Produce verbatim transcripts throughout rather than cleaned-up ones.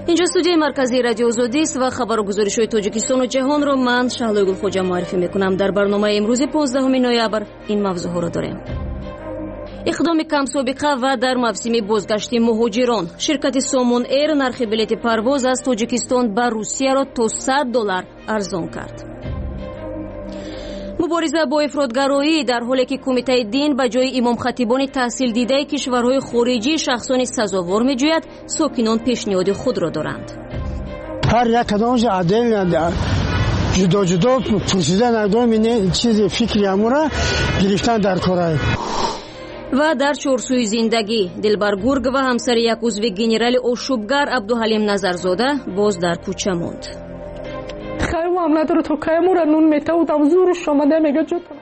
اینجا استودیوی مرکزی رادیو آزادی است و خبر و گزارش‌های تاجیکستان و جهان را من شهلا گلخوجا معرفی می‌کنم. در برنامه امروز پانزدهم نوامبر این موضوع‌ها را داریم. اقدام کم سابقه و در موسم بازگشت مهاجران، شرکت سامون ایر نرخ بلیط پرواز از تاجیکستان به روسیه را تا صد دلار ارزان کرد. مبارزه با افراطگرایی در حالی که کمیته دین به جای امام خطیبان تحصیل دیده کشورهای خارجی شخصان سزاوار می‌جوید، ساکنان پیشنهاد خود را دارند. هر یک کدامش عدل جدا جدا پرسیدن اقدام این چیز فکری امورا گرفتن در کارای. و در چورسوی زندگی دلبر گرگ و همسر یک عضو گنرال آشوبگر عبدالحلیم نظرزاده باز در کوچه ماند. خیلی هم نداره تو که مورا نون میتودم زورش آمده میگه جتون.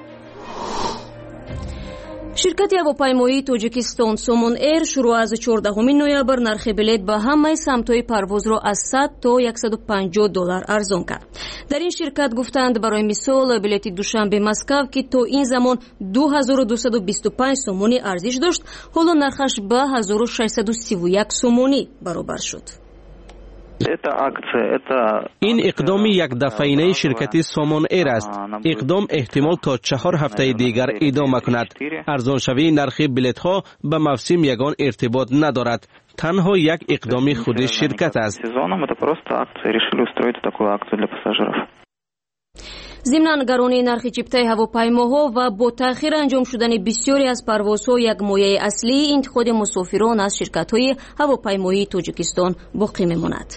شرکت هواپیمایی تاجیکستان سامون ایر شروع از چهاردهم نوامبر نرخ بلیط به همه سمت‌های پرواز را از صد تا صد و پنجاه دلار ارزان کرد. در این شرکت گفتند برای مثال بلیط دوشنبه مسکو که تا این زمان دو هزار و دویست و بیست و پنج سومونی ارزش داشت، حالا نرخش به هزار و ششصد و سی و یک سومونی برابر شد. این اقدام یک دفعینه شرکت سامون ایر است. اقدام احتمال تا چهار هفته دیگر ادامه کند. ارزانشوی نرخ بلیط ها به موسم یگان ارتباط ندارد. تنها یک اقدام خود شرکت است. ضمن گرانی نرخ چپتای هواپیماها و با تأخیر انجام شدن بسیاری از پروازها یک مایه اصلی انتقاد مسافران از شرکت‌های هواپیمایی تاجیکستان باقی می‌ماند.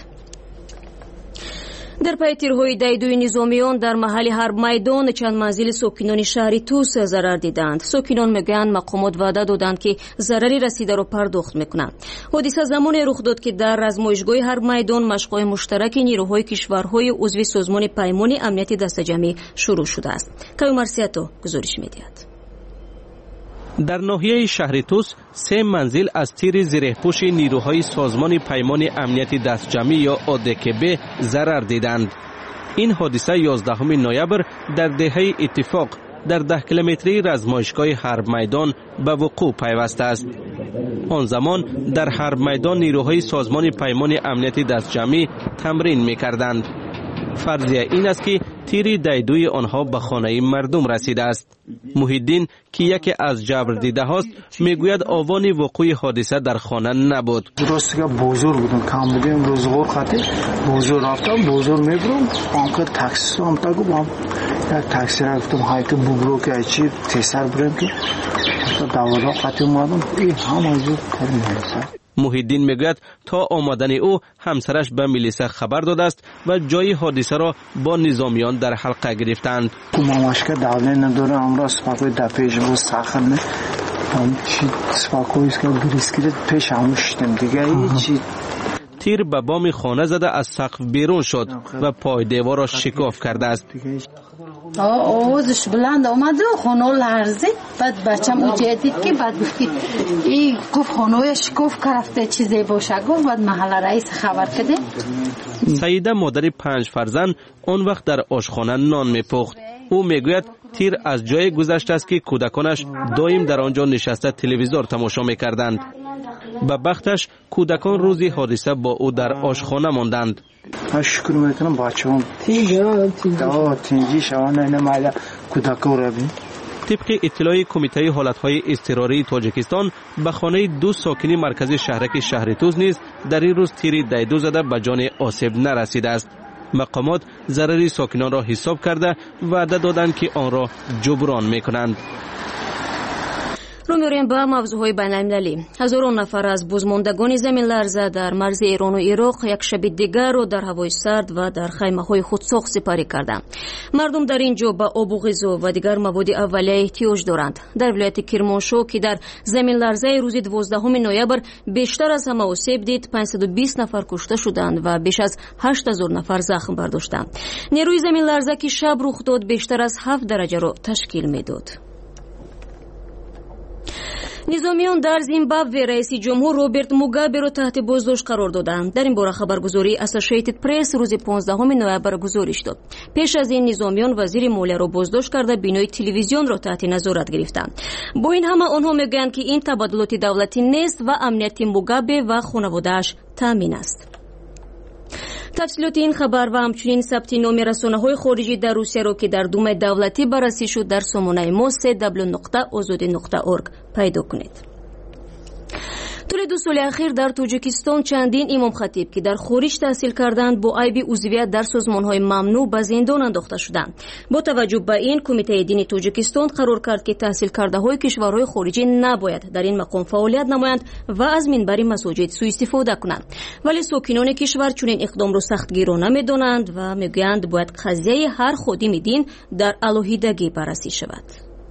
در پی تیرهای دایدوی نظامیان در محل حرب میدان چند منزل ساکنان شهر توس ضرر دیدند. ساکنان میگویند مقامات وعده دادند که ضرری رسیده را پرداخت میکنند. حادثه زمانی رخ داد که در آزمایشگاه حرب میدان مشق‌های مشترک نیروهای کشورهای عضو سازمان پیمان امنیت دسته‌جمعی شروع شده است. کیومرسیاتو گزارش می‌دهد. در ناحیه شهر توس سه منزل از تیر زره‌پوش نیروهای سازمان پیمان امنیت دستجمعی یا آدکب ضرر دیدند. این حادثه یازدهم نوامبر در دهه اتفاق در ده کیلومتری آزمایشگاه حرب میدان به وقوع پیوسته است. آن زمان در حرب میدان نیروهای سازمان پیمان امنیت دستجمعی تمرین می‌کردند. فرضیه این است که تیر دایدوی آنها به خانه مردم رسیده است. محیدین که یکی از جبر دیده هاست میگوید آوان وقوع حادثه در خانه نبود. درسته که بزرگ بودم کم بودیم روزگار خاطر بزرگ رفتم بزرگ میبرم آنکه تاکسی هم تا گفتم یک تاکسی رفتم هایت ببرو که چی تسر برم که دوازده خاطر اومدم این هم از کار محیدین میگوید تا آمدن او همسرش به میلیسه خبر داده است و جای حادثه را با نظامیان در حلقه گرفتند. ماماش که داوله نداره امروز سپاکوی در پیش بود ساخن نه هم چی سپاکویی که گریز کرد پیش هموش شدم دیگه هیچی. تیر به بام خانه زده از سقف بیرون شد و پای دیوار را شکاف کرده است. آوازش بلند آمد و خانه لرزید. بعد بچم او جدید که بعد گفت این گفت خانه شکاف کرفته چیزی باشه گفت بعد محل رئیس خبر کده. سیده مادر پنج فرزند آن وقت در آشخانه نان میپخت. او میگوید تیر از جای گذشته است که کودکانش دائم در آنجا نشسته تلویزیون تماشا میکردند. به بختش کودکان روزی حادثه با او در آشخانه ماندند. شکر میکنم بچه‌ام تینجا تینجی شوانه نمایا کودکان را بین. طبق اطلاع کمیته حالتهای اضطراری تاجیکستان به خانه دو ساکنی مرکزی شهرک شهر توس نیز در این روز تیر دایدو زده به جان آسیب نرسیده است. مقامات ضرری ساکنان را حساب کرده وعده دادند که آن را جبران میکنند. رو می‌ریم به موضوعهای بین‌المللی. هزاران نفر از بازماندگان زمین لرزه در مرز ایران و عراق یک شب دیگر را در هوای سرد و در خیمه‌های خودساخت سپری کردند. مردم در اینجا به آب و غذا و دیگر مواد اولیه احتیاج دارند. در ولایت کرمانشاه که در زمین لرزه روز دوازدهم نوامبر بیشتر از همه آسیب دید، پانصد و بیست نفر کشته شدند و بیش از هشت هزار نفر زخم برداشتند. نیروی زمین لرزه که شب رخ داد بیشتر از هفت درجه را تشکیل می‌داد. نظامیان در زیمبابوه رئیس جمهور روبرت موگابه را تحت بازداشت قرار دادند. در این باره خبرگزاری اسوسییتد پرس روز پانزدهم نوامبر گزارش داد. پیش از این نظامیان وزیر مالیه را بازداشت کرده بینای تلویزیون را تحت نظارت گرفتند. با این همه آنها میگویند که این تبادلات دولتی نیست و امنیت موگابه و خانواده‌اش تامین است. تفصیلات این خبر و همچنین ثبت نام رسانه‌های خارجی در روسیه را که در دوم دولتی بررسی شد در سامانه ما سه دبلیو نقطه آزادی نقطه اورگ پیدا کنید. طول دو سال اخیر در تاجیکستان چندین امام خطیب که در خارج تحصیل کردند با عیب عضویت در سازمان‌های ممنوع به زندان انداخته شدند. با توجه به این کمیته دینی تاجیکستان قرار کرد که تحصیل کرده‌های کشورهای خارجی نباید در این مقام فعالیت نمایند و از منبر مساجد سوء استفاده کنند. ولی ساکنان کشور چنین اقدام را سختگیرانه می‌دانند و می‌گویند باید قضیه هر خادم دین در علیحدگی بررسی شود.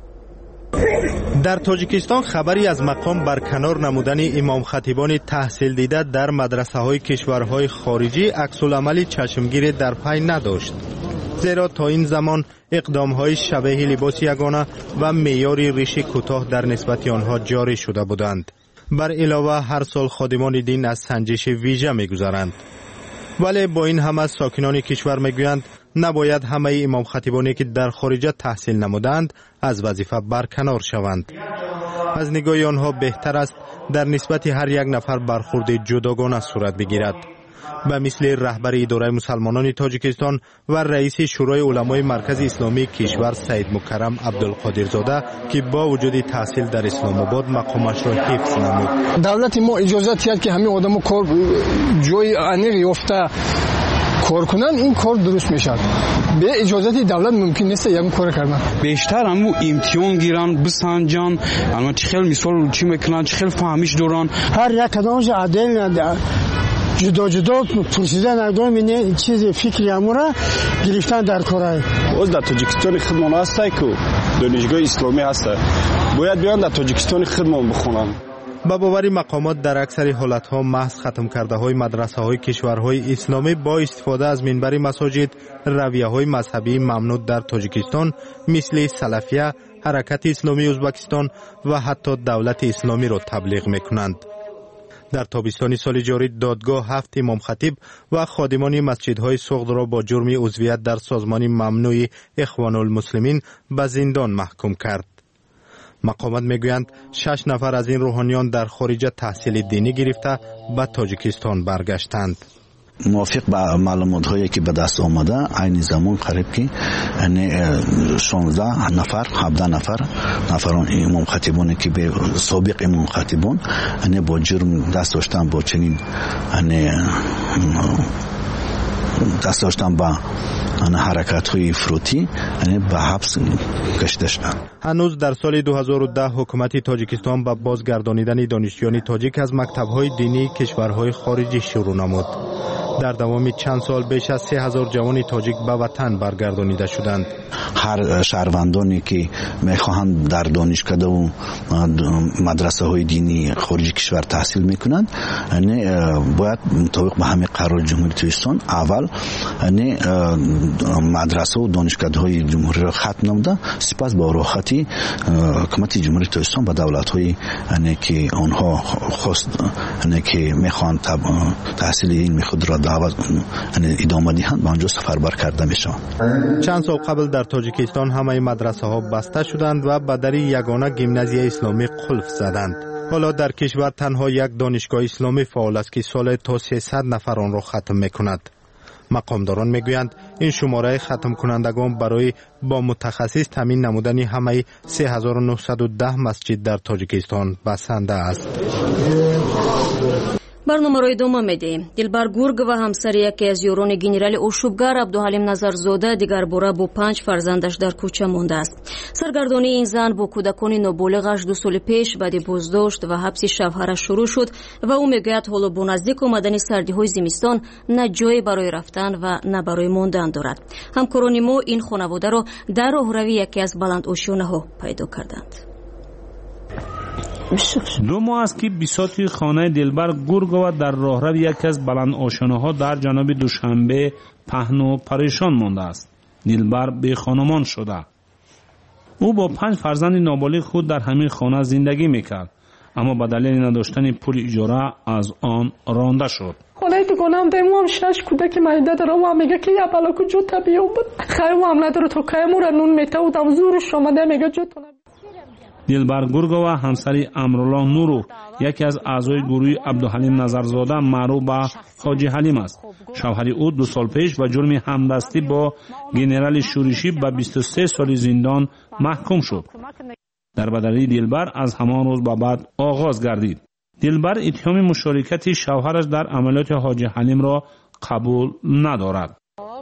در تاجیکستان خبری از مقام برکنار نمودن امام خطیبان تحصیل دیده در مدرسه های کشورهای خارجی عکس العمل چشمگیر در پی نداشت، زیرا تا این زمان اقدام های شبیه لباس یگانه و معیار ریش کوتاه در نسبت آنها جاری شده بودند. بر علاوه هر سال خادمان دین از سنجش ویژه می‌گذرند. ولی با این همه ساکنان کشور میگویند نباید همه امام خطیبانی که در خارج تحصیل نمودند از وظیفه برکنار شوند. از نگاه آنها بهتر است در نسبت هر یک نفر برخورد جداگانه صورت بگیرد. به مثل رهبر اداره مسلمانان تاجیکستان و رئیس شورای علمای مرکز اسلامی کشور سید مکرم عبدالقادرزاده که با وجود تحصیل در اسلام آباد مقامش را حفظ نمود. دولت ما اجازه داد که همه آدمو کار جای انیق یافته کار کنن، این کار درست میشه. به اجازه دولت ممکن نیست یک کار کردن. بیشتر همو امتحان گیرن بسنجان، اما چه خیلی مثال چی میکنن، چه خیلی فهمیش دوران. هر یک کدامش عدل جدا جدا پرسیدن اقدام اینه چیز فکری امورا گرفتن در کارای. از در تاجیکستان خدمت هست که دانشگاه اسلامی هست. باید بیان در تاجیکستان خدمت بخونن. با باور مقامات در اکثر حالتها محض ختم کرده های مدرسه های کشورهای اسلامی با استفاده از منبر مساجد رویه های مذهبی ممنوع در تاجیکستان مثل سلفیه، حرکت اسلامی ازبکستان و حتی دولت اسلامی را تبلیغ میکنند. در تابستان سال جاری دادگاه هفت امام خطیب و خادمان مسجدهای سغد را با جرم عضویت در سازمان ممنوع اخوان المسلمین به زندان محکوم کرد. مقامات میگویند شش نفر از این روحانیان در خارج تحصیل دینی گرفته به تاجیکستان برگشتند. موافق با معلومات هایی که به دست آمده این زمان قریب که شانزده نفر هفده نفر نفران امام خطیبانی که به سابق امام خطیبان با جرم دست داشتن با چنین دست داشتن با حرکت های افراطی به حبس کشیده شدند. هنوز در سال دو هزار و ده حکومت تاجیکستان با بازگردانیدن دانشجویان تاجیک از مکتب‌های دینی کشورهای خارجی شروع نمود. در دوام چند سال بیش از سه هزار جوان تاجیک به وطن برگردانیده شدند. هر شهروندانی که میخواهند در دانشکده و مدرسه های دینی خارجی کشور تحصیل میکنند باید مطابق به همه قرار جمهوری تاجیکستان اول مدرسه و دانشکده های جمهوری را ختم نموده، سپس با راحتی حکومت جمهوری تاجیکستان به دولت های که آنها خواست که میخوان تحصیل علمی خود را دعوت ادامه دهند به آنجا سفربر کرده میشوند. چند سال قبل در تاجیکستان همه مدرسه ها بسته شدند و به در یگانه گیمنازیای اسلامی قلف زدند. حالا در کشور تنها یک دانشگاه اسلامی فعال است که سال تا سیصد نفر آن را ختم میکند. مقامداران میگویند این شماره ختم کنندگان برای با متخصص تامین نمودن همه سه هزار و نهصد و ده مسجد در تاجیکستان بسنده است. برنامه را ادامه میدیم. دلبر گورگ و همسر یکی از یاران گنرال اشوبگر عبدالحلیم نظرزاده دیگر باره با پنج فرزندش در کوچه مانده است. سرگردانی این زن با کودکان نابالغش دو سال پیش بعد بازداشت و حبس شوهرش شروع شد و او میگوید حالا با نزدیک آمدن سردی‌های زمستان نه جایی برای رفتن و نه برای ماندن دارد. همکاران ما این خانواده را در راهروی یکی از بلندآشیانه‌ها پیدا کردند. دو ماه است که بساط خانه دلبر گورگا در راهرو یکی از بلند آشانه‌ها در جنوب دوشنبه پهن و پریشان مانده است. دلبر به خانمان شده. او با پنج فرزند نابالغ خود در همین خانه زندگی میکرد، اما به دلیل نداشتن پول اجاره از آن رانده شد. خونه دیگونم دیمو هم شش کودک مایده دارم و میگه که یه بلا کجا طبیعه بود خیلی هم نداره تا که مورا نون میته و دم زورش آمده میگه جو تو دلبر گورگوا همسر امرالله نورو یکی از اعضای گروه عبدالحلیم نظرزاده معروف به حاجی حلیم است. شوهر او دو سال پیش به جرم همدستی با گنرال شورشی به بیست و سه سال زندان محکوم شد. در بدلی دلبر از همان روز به بعد آغاز گردید. دلبر اتهام مشارکت شوهرش در عملیات حاجی حلیم را قبول ندارد.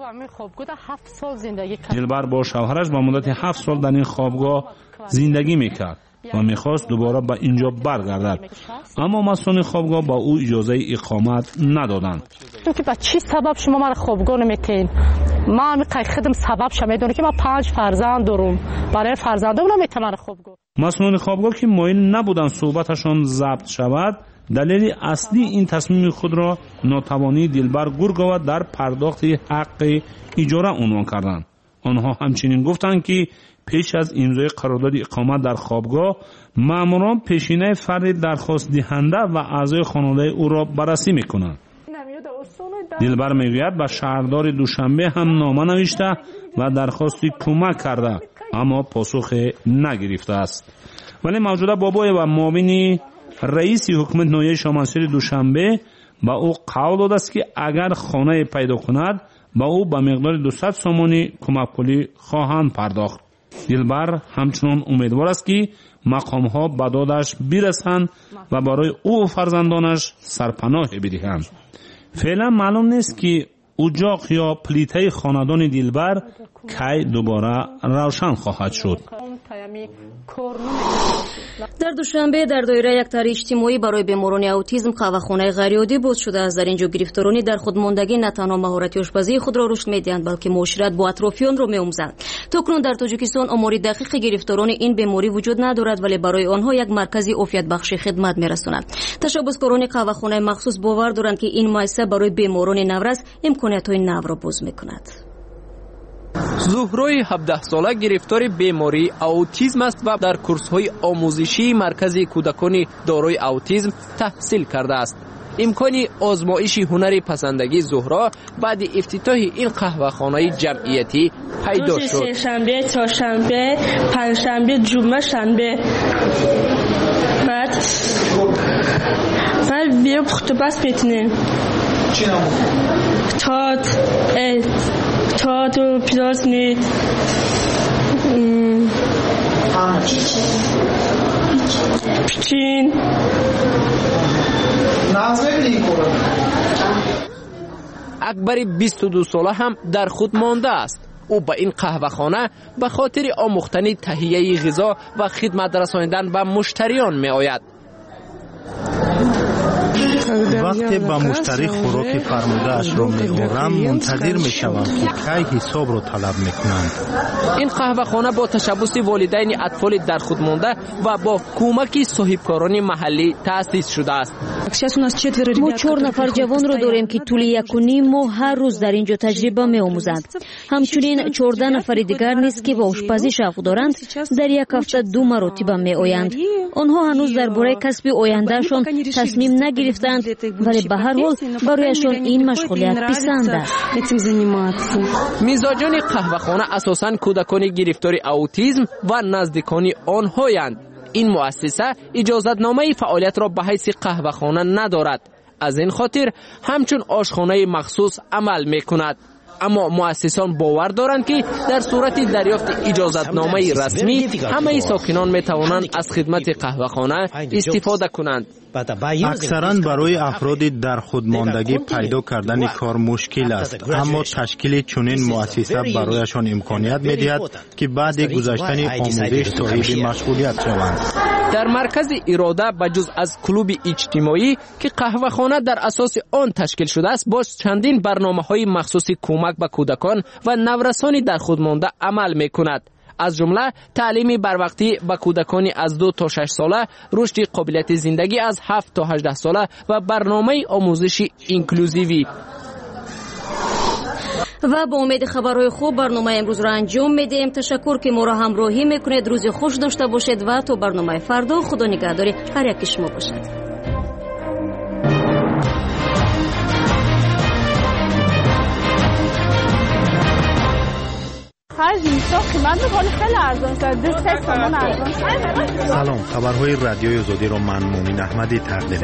دلبر با شوهرش به مدت هفت سال در این خوابگاه زندگی میکرد و میخواست دوباره به اینجا برگردد، اما مسئولین خوابگاه با او اجازه اقامت ندادند. که با چی سبب شما من خوابگاه نمیتین؟ ما می خودم سبب شما میدونی که ما پنج فرزند دارم، برای فرزندم نمیتونم خوابگاه. مسئولین خوابگاه که مایل نبودند صحبتشان ضبط شود، دلیل اصلی این تصمیم خود را ناتوانی دلبر گورگوا در پرداخت حق اجاره عنوان کردند. آنها همچنین گفتند که پیش از امضای قرارداد اقامت در خوابگاه، ماموران پیشینه فرد درخواست دهنده و اعضای خانواده او را بررسی میکنند. دلبر میگوید به شهردار دوشنبه هم نامه نوشته و درخواستی کمک کرده، اما پاسخ نگرفته است. ولی موجوده بابای و معاون رئیس حکومت ناحیه شامنشهر دوشنبه با او قول داده است که اگر خانه پیدا کند با او به مقدار دویست سومانی کمک پولی خواهند پرداخت. دلبر همچنان امیدوار است که مقام‌ها به دادش برسند و برای او و فرزندانش سرپناه بدهند. فعلا معلوم نیست که اجاق یا پلیته خاندان دلبر کی دوباره روشن خواهد شد. در دوشنبه در دایره یک طرح اجتماعی برای بیماران اوتیسم خواهخانه غیرعادی باز شده است. در اینجا گرفتارانی در خودماندگی نه تنها مهارت آشپزی خود را رشد میدهند بلکه معاشرت با اطرافیان را می‌آموزند. تاکنون در تاجیکستان آمار دقیق گرفتاران این بیماری وجود ندارد، ولی برای آنها یک مرکز عافیت بخشی خدمت می‌رساند. تشبثکاران خواهخانه مخصوص باور دارند که این مؤسسه برای بیماران نورس امکانات‌های نو را باز می‌کند. زهرای هفده ساله گرفتار بیماری اوتیسم است و در کورس‌های آموزشی مرکز کودکان دارای اوتیسم تحصیل کرده است. امکان آزمایش هنر پسندگی زهرا بعد افتتاح این قهوه‌خانه جمعیتی پیدا شد. روز شنبه، چهارشنبه، پنجشنبه، جمعه، شنبه. بعد بعد بیا پخت پس بتونیم. چی نمو؟ تات، تات و پیاز میت. پیچین. اکبر بیست و دو ساله هم در خود مانده است. او به این قهوه‌خانه به خاطر آموختن تهیه غذا و خدمت رساندن به مشتریان می آید. وقتی با مشتری خوراک فرموده اش را می آورم منتظر می شوم که کی حساب را طلب می کنند. این قهوه‌خانه با تشبث والدین اطفال در خود مانده و با کمک صاحبکاران محلی تأسیس شده است. ما چهار نفر جوان را داریم که طول یک و نیم ماه هر روز در اینجا تجربه می آموزند. همچنین چهارده نفر دیگر نیست که با آشپزی شوق دارند، در یک هفته دو مرتبه می آیند. آنها هنوز درباره کسب آیندهشان تصمیم نگرفتند، ولی به هر حال برایشان این مشغولیت پسند است. میزاجان قهوه‌خانه اساساً کودکان گرفتار اوتیسم و نزدیکان آنهایند. این مؤسسه اجازتنامه فعالیت را به حیث قهوه‌خانه ندارد. از این خاطر همچون آشخانه مخصوص عمل می‌کند. اما مؤسسان باور دارند که در صورت دریافت اجازتنامه رسمی همه ساکنان می‌توانند از خدمت قهوه‌خانه استفاده کنند. اکثرا برای افراد در خودماندگی پیدا کردن کار مشکل است، اما تشکیل چنین مؤسسه برایشان امکانیت می‌دهد که بعد گذشتن آموزش صاحب مشغولیت شوند. در مرکز اراده بجز از کلوب اجتماعی که قهوه‌خانه در اساس آن تشکیل شده است، باز چندین برنامه‌های مخصوص کمک به کودکان و نورسان در خودمانده عمل می‌کند. از جمله تعلیم بروقتی به کودکان از دو تا شش ساله، رشد قابلیت زندگی از هفت تا هجده ساله و برنامه آموزشی اینکلوزیوی. و با امید خبرهای خوب برنامه امروز را انجام میدیم. تشکر که ما را همراهی میکنید. روز خوش داشته باشید و تا برنامه فردا خدا نگهدار هر یک شما باشد. خرج میشه قیمت میکنه خیلی ارزان شد دو سه تومن ارزان شد. سلام، خبرهای رادیوی آزادی رو من مومن احمدی تقدیم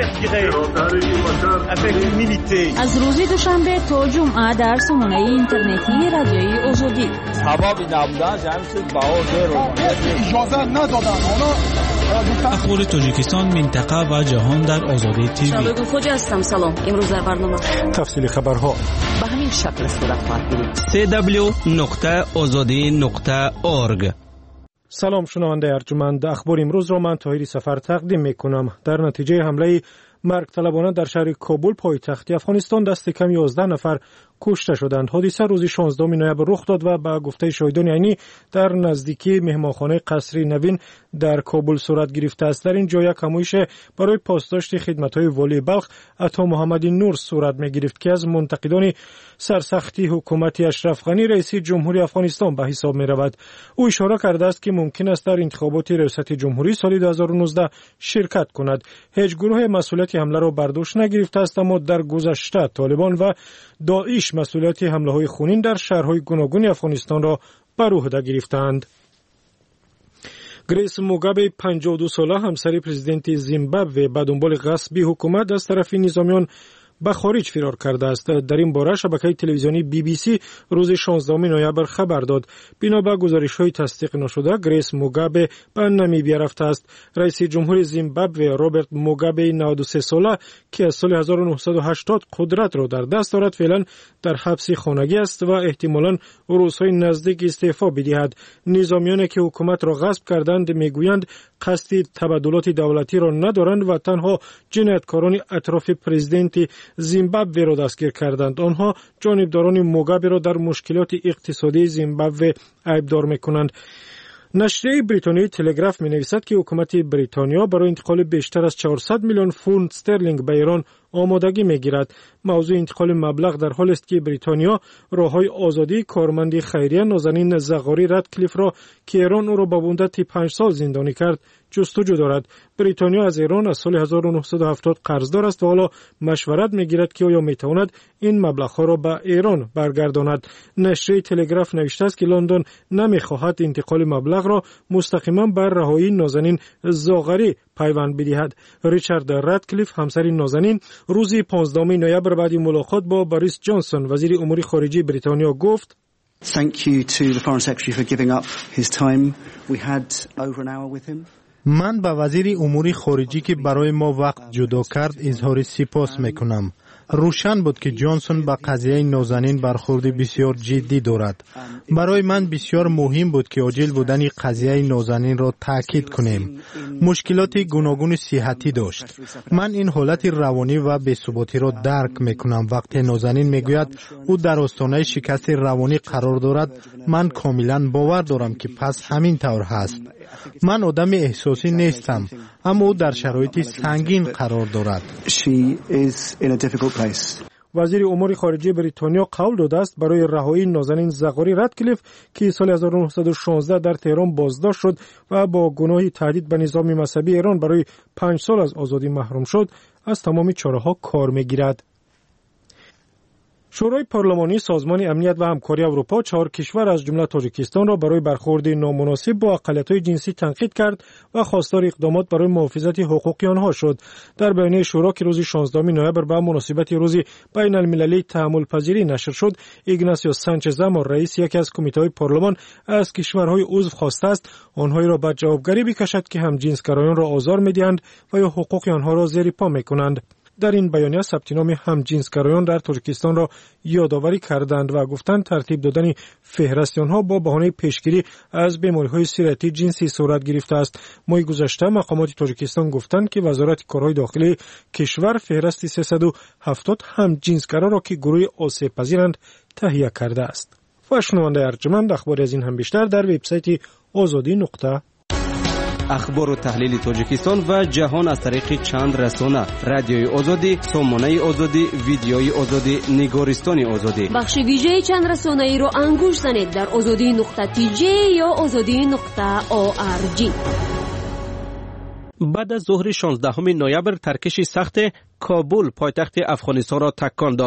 می‌کنم. از روز دوشنبه تا جمعه در سامانه اینترنتی رادیوی آزادی. سبب نبودن جمعیت باور رو اجازه ندادن. اخبار تاجیکستان، منطقه و جهان در آزادی تیوی. شبگون خوج هستم. سلام. امروز در برنامه تفصیل خبرها به همین شکل صورت خواهد گرفت. سی دبلیو نقطه آزادی نقطه اورگ. سلام شنونده ارجمند، اخبار امروز را من طاهری سفر تقدیم میکنم. در نتیجه حمله مرگ طلبانه در شهر کابل پایتخت افغانستان دست کم یازده نفر کشته شدند. حادثه روز شانزدهم نوامبر رخ داد و به گفته شاهدان عینی در نزدیکی مهمانخانه قصری نوین در کابل صورت گرفته است. در این جا یک همایش برای پاسداشت خدمت‌های والی بلخ عطا محمد نور صورت می‌گرفت که از منتقدان سرسختی حکومت اشرف غنی رئیس جمهوری افغانستان به حساب می‌رود. او اشاره کرده است که ممکن است در انتخابات ریاست جمهوری سال دو هزار و نوزده شرکت کند. هیچ گروه مسئولیت حمله را بر دوش نگرفته است، اما در گذشته طالبان و داعش مسئولیت حمله‌های خونین در شهرهای گوناگون افغانستان را بر عهده گرفتند. گریس موگابه پنجاه و دو ساله همسر پرزیدنت زیمبابوه به دنبال غصب حکومت از طرف نظامیان به خارج فرار کرده است. در این باره شبکه تلویزیونی بی بی سی روز شانزدهم نوامبر خبر داد. بنا به گزارش‌های تصدیق نشده گریس موگابه به نامیبیا رفته است. رئیس جمهور زیمبابوه روبرت موگابه نود و سه ساله که از سال هزار و نهصد و هشتاد قدرت را در دست دارد فعلا در حبس خانگی است و احتمالاً روزهای نزدیک استعفا بدهد. نظامیانی که حکومت را غصب کردند میگویند قصد تبادلات دولتی را ندارند و تنها جنایتکاران اطراف پرزیدنت زیمبابوه را دستگیر کردند. آنها جانبداران موگابه را در مشکلات اقتصادی زیمبابوه عیبدار میکنند. نشریه بریتانیایی تلگراف می نویسد که حکومت بریتانیا برای انتقال بیشتر از چهارصد میلیون پوند استرلینگ به ایران آمادگی می گیرد. موضوع انتقال مبلغ در حال است که بریتانیا راههای آزادی کارمند خیریه نازنین زغاری ردکلیف را که ایران او را به مدت پنج سال زندانی کرد جستجو دارد. بریتانیا از ایران از سال هزار و نهصد و هفتاد قرضدار است و حالا مشورت میگیرد که آیا میتواند این مبلغ‌ها را به ایران برگرداند. نشریه تلگراف نوشته است که لندن نمیخواهد انتقال مبلغ را مستقیما بر رهایی نازنین زاغری پیوند بدهد. ریچارد ردکلیف همسر نازنین روز پانزدهم نوامبر بعد ملاقات با بوریس جانسون وزیر امور خارجه بریتانیا گفت Thank you to the Foreign Secretary for giving up his time. We had over an hour with him. من به وزیر امور خارجه که برای ما وقت جدا کرد اظهار سپاس میکنم. روشن بود که جانسون به قضیه نازنین برخورد بسیار جدی دارد. برای من بسیار مهم بود که عاجل بودن قضیه نازنین را تاکید کنیم. مشکلات گوناگون صحتی داشت. من این حالت روانی و بی‌ثباتی را درک میکنم. وقتی نازنین میگوید او در آستانه شکست روانی قرار دارد، من کاملا باور دارم که پس همین طور هست. من آدم احساسی نیستم، اما او در شرایط سنگین قرار دارد. وزیر امور خارجه بریتانیا قول داده است برای رهایی نازنین زغاری ردکلیف که سال هزار و نهصد و شانزده در تهران بازداشت شد و با گناه تهدید به نظام مذهبی ایران برای پنج سال از آزادی محروم شد از تمام چاره‌ها کار می‌گیرد. شورای پارلمانی سازمان امنیت و همکاری اروپا چهار کشور از جمله تاجیکستان را برای برخورد نامناسب با اقلیت‌های جنسی تنقید کرد و خواستار اقدامات برای محافظت حقوق آنها شد. در بیانیه شورا که روز شانزدهم نوامبر به مناسبت روز بین المللی تحمل پذیری نشر شد، ایگناسیو سانچز امور رئیس یکی از کمیته‌های پارلمان از کشورهای عضو خواسته است آنها را به جوابگری بکشد که همجنسگرایان را آزار می‌دهند و یا حقوق آنها را زیر پا می‌کنند. در این بیانیه ثبت نام همجنسگرایان در تاجیکستان را یادآوری کردند و گفتند ترتیب دادن فهرست آنها با بهانه پیشگیری از بیماری‌های سیرتی جنسی صورت گرفته است. ماه گذشته مقامات تاجیکستان گفتند که وزارت کارهای داخلی کشور فهرست سیصد و هفتاد همجنسگرا را که گروه آسیب پذیرند تهیه کرده است. و شنونده ارجمند، اخباری از این هم بیشتر در وبسایت آزادی نقطه اخبار و تحلیل تاجیکستان و جهان از طریق چند رسانه: رادیوی آزادی، سامانه آزادی، ویدیوی آزادی، نگارستان آزادی. بخش ویژه چند رسانه ای رو انگوش زنید در آزادی نقطه تی جی یا آزادی نقطه او آر جی. بعد از ظهر شانزدهم نوامبر ترکش سخت کابل پایتخت افغانستان را تکان داد.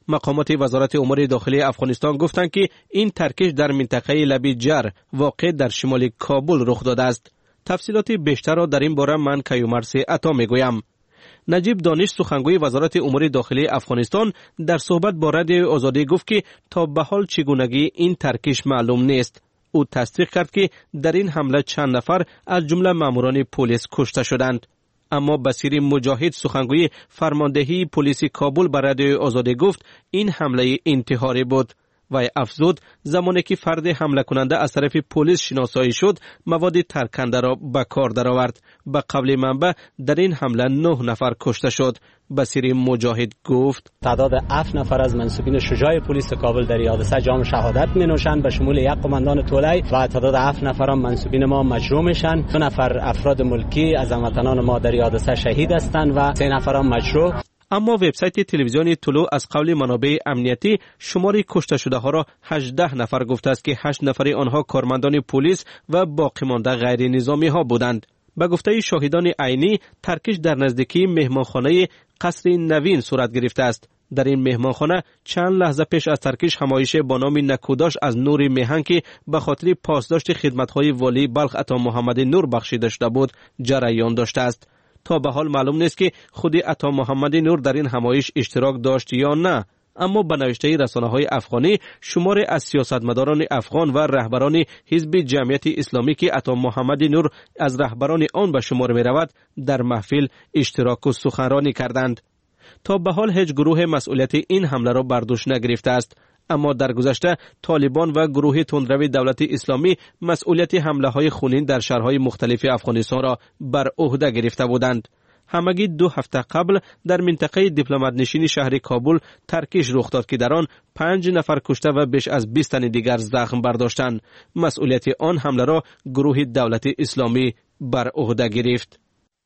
مقامات وزارت امور داخلی افغانستان گفتند که این ترکش در منطقه لبی جر واقع در شمال کابل رخ داده است. تفصیلات بیشتر را در این باره من کیومرث عطا میگویم. نجیب دانش سخنگوی وزارت امور داخلی افغانستان در صحبت با رادیو آزادی گفت که تا به حال چگونگی این ترکش معلوم نیست. او تصدیق کرد که در این حمله چند نفر از جمله ماموران پلیس کشته شدند. اما بصیر مجاهد سخنگوی فرماندهی پلیس کابل به رادیو آزادی گفت این حمله انتحاری بود. و افزود زمانی که فرد حمله کننده از طرف پلیس شناسایی شد مواد ترکنده را به کار درآورد. به قول منبع در این حمله نه نفر کشته شد. بصیر مجاهد گفت تعداد هفت نفر از منسوبین شجاع پلیس کابل در این حادثه جام شهادت می نوشند به شمول یک قماندان طلای و تعداد هفت نفر هم منسوبین ما مجروح میشن. دو نفر افراد ملکی از هموطنان ما در این حادثه شهید هستند و سه نفر هم مجروح. اما وبسایت تلویزیونی طلوع از قول منابع امنیتی شمار کشته شده ها را هجده نفر گفته است که هشت نفر آنها کارمندان پلیس و باقی مانده غیر نظامی ها بودند. به گفته شاهدان عینی ترکش در نزدیکی مهمانخانه قصر نوین صورت گرفته است. در این مهمانخانه چند لحظه پیش از ترکش همایش با نام نکوداش از نور میهن که به خاطر پاسداشت خدمت‌های والی بلخ عطا محمد نور بخشیده شده بود جریان داشته است. تا به حال معلوم نیست که خود عطا محمد نور در این همایش اشتراک داشت یا نه. اما به نوشته رسانه‌های افغانی شمار از سیاستمداران افغان و رهبران حزب جمعیت اسلامی که عطا محمد نور از رهبران آن به شمار می رود در محفل اشتراک و سخنرانی کردند. تا به حال هیچ گروه مسئولیت این حمله را بر دوش نگرفته است. اما در گذشته طالبان و گروه تندرو دولت اسلامی مسئولیت حمله های خونین در شهرهای مختلف افغانستان را بر عهده گرفته بودند. همگی دو هفته قبل در منطقه دیپلمات نشین شهر کابل ترکش رخ داد که در آن پنج نفر کشته و بیش از بیست تن دیگر زخم برداشتند. مسئولیت آن حمله را گروه دولت اسلامی بر عهده گرفت.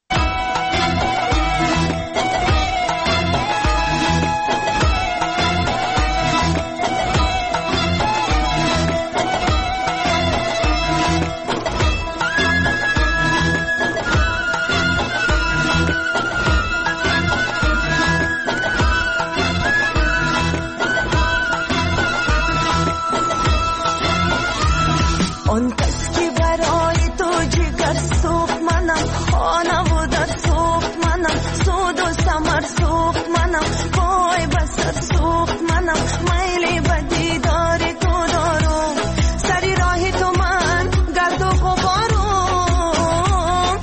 آن کس که برای تو جگر سوخت منم، خانه و در سوخت منم، سود و ثمر سوخت منم، پای بسر سوخت منم، میلی به دیدار تو دارم، سری راه تو من گرد و غبارم.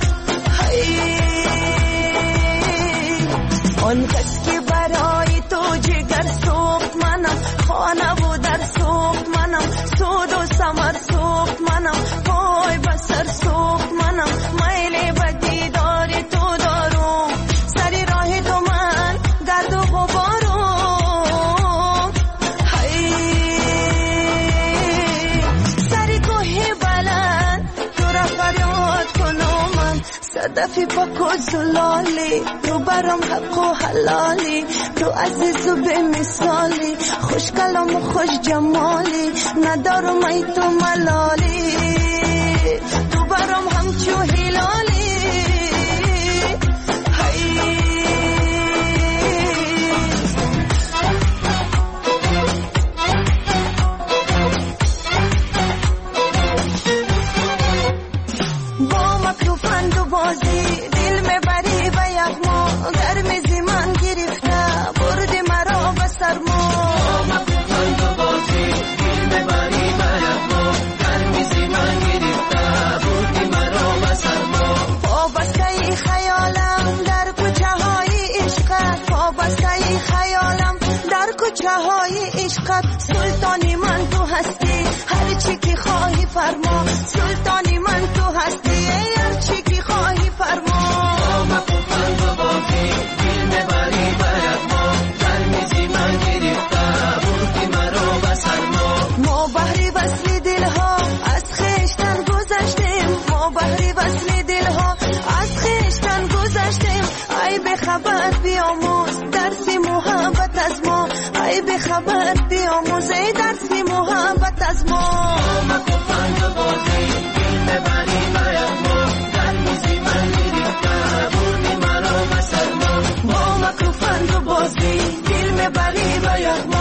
آن کس که برای تو جگر سوخت منم، خانه و در سوخت منم، سود و ثمر سوخت منم، پای بسر سوخت منم، میلی به دیدار تو دارم، سری راه تو من گرد و غبارم. سری کوه بلند تو را فریاد کنم من، صدفی پاک و زلالی تو برام حق و حلالی، تو عزیز و به مثالی، خوش کلام و خوش جمالی، ندارم ای تو ملالی، تو برام همچو هلالی. با مکروفند و بازی دل میبری و یغما، گرمی زمان گرفته بردی مرا به سرما. با مکروفند و بازی دل میبری و یغما، گرمی زمان گرفته بردی مرا به سرما. وابسته خیالم در کوچه های عشقت، وابسته خیالم در کوچه های عشقت، سلطانی من تو هستی هر چی که خواهی فرما، سلطانی من تو هستی هر چی که خواهی فرما. با مکروفند و بازی دل میبری و یغما، گرمی زمان گرفته بردی مرا به سرما. ما بحری وصل دلها از خویشتن گذشتیم، ما بحری وصل دلها از خویشتن گذشتیم، ای به خبر بیاموز درس محبت از ما، ای به خبر بیاموز درس محبت از ما. با مکروفند و بازی دل میبری و یغما، گرمی زمان گرفته بردی مرا به سرما. با مکروفند و بازی دل میبری و یغما،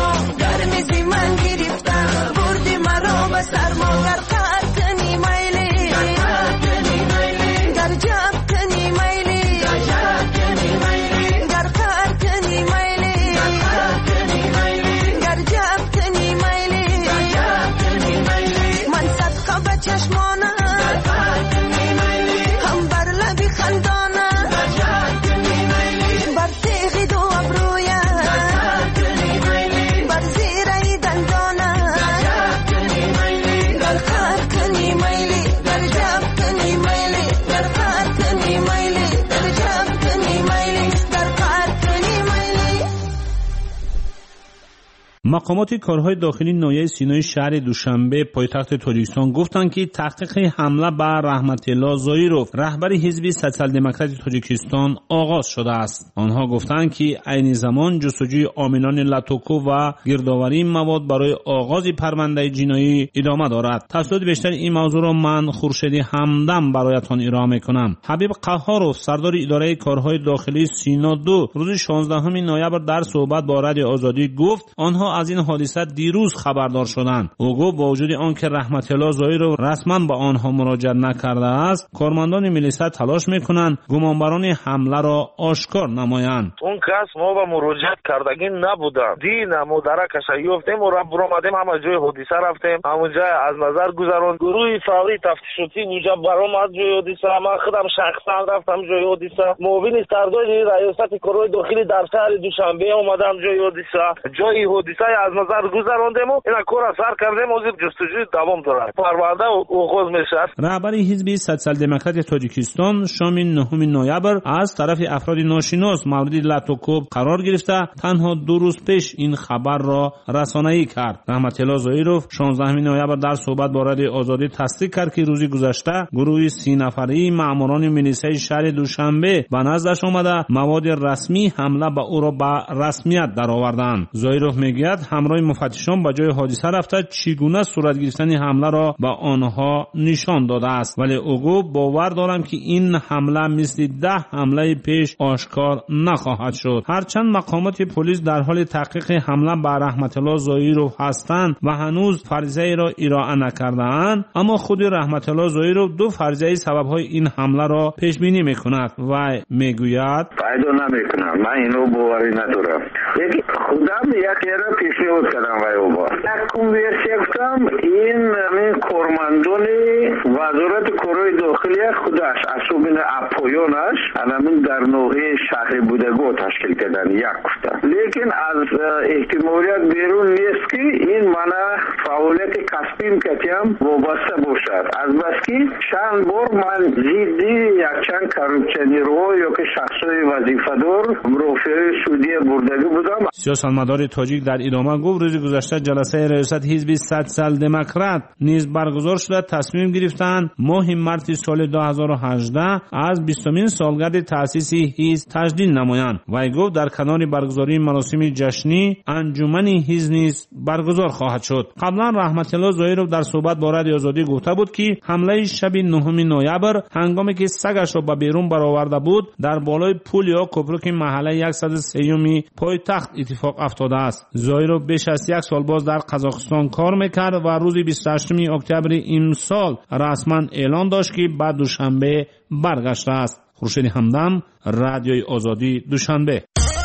مقامات کارهای داخلی ناحیه سینای شهر دوشنبه پایتخت تاجیکستان گفتند که تحقیق حمله بر رحمت الله زایروف رهبر حزب سوسیال دموکرات تاجیکستان آغاز شده است. آنها گفتند که عین زمان جستجوی عاملان لاتوکو و گردآوری مواد برای آغاز پرونده جنایی ادامه دارد. تفصیلات بیشتر این موضوع را من خورشید همدم برایتان ارائه میکنم. حبیب قهاروف سردار اداره کارهای داخلی سینا دو روز شانزدهم نوامبر در صحبت با رادیو آزادی گفت آنها از این حادثه دیروز خبردار شدند. او گفت با وجود آنکه رحمت الله زایروف رسما به آنها مراجعه نکرده است، کارمندان میلیسا تلاش میکنند گمانبران حمله را آشکار نمایند. اون کس ما با مراجعت کردگی نبودن. دین ما درکش یافتیم و رب برآمدیم، همه جای حادثه رفتیم، همونجا از نظر گذران. گروه فوری تفتیشاتی اونجا برآمد جای حادثه. من خودم شخصا رفتم جای حادثه. معاون سردار ریاست کارهای داخلی در شهر دوشنبه اومدم جای حادثه. جای حادثه از نظر گذراندیم و اینا کار سر کردیم و جستجوی دوام دارد. پرونده آغاز میشه. رهبر حزب سوسیال دموکرات تاجیکستان شام نهم نوامبر از طرف افراد ناشناس مورد لاتوکوب قرار گرفته تنها دو روز پیش این خبر را رسانه‌ای کرد. رحمت الله زایروف شانزدهم نوامبر در صحبت با رادیو آزادی تصدیق کرد که روزی گذشته گروهی سی نفری ماموران میلیسای شهر دوشنبه به نزدش آمده مواد رسمی حمله به او را به رسمیت درآوردند. زایروف میگوید همراه مفتشان به جای حادثه رفته چگونه صورت گرفتن حمله را به آنها نشان داده است، ولی او گفت باور دارم که این حمله مثل ده حمله پیش آشکار نخواهد شد. هرچند مقامات پلیس در حال تحقیق حمله بر رحمت الله زایروف هستند و هنوز فرضیه را ارائه نکرده‌اند، اما خود رحمت الله زایروف دو فرضیه سبب‌های این حمله را پیش بینی می‌کند و میگوید پیدا نمی‌کنم، من اینو باوری ندارم. یکی خودم یک را پیشنهاد کردم و اوبا یک کنورسیون گفتم این این کارمندان وزارت کارهای داخلی خودش اصوبین اپویانش الان در نوحه شهر بودگو تشکیل کردن یک گفتم، لیکن از احتمالیت بیرون نیست که این منع فعالیت کسبیم کتیم وابسته باشد. از بس که چند بار من جدی یک چند کارپشنی رو یا که شخصای وظیفه‌دار مرافعه سودی بردگی بودم. سیاستمدار تاجیک در ادامه گفت روز گذشته جلسه ریاست حزب سوسیال دموکرات نیز برگزار شده. تصمیم گرفتند ماه مارس سال دو هزار و هجده از بیستمین سالگرد تأسیس حزب تجدید نمایند. وی گفت در کنار برگزاری مراسم جشنی انجمن حزب نیز برگزار خواهد شد. قبلا رحمت الله زایروف در صحبت با رادیو آزادی گفته بود که حمله شب نهم نوامبر هنگامی که سگش را به بیرون برآورده بود در بالای پل یا کوپرک محله صد و سه پایتخت اتفاق افتاده است. زایروف بیش از یک سال باز در قزاقستان کار میکرد و روز بیست و هشتم اکتبر این سال رسما اعلان داشت که بعد دوشنبه برگشته است. خورشید همدم، رادیوی آزادی، دوشنبه.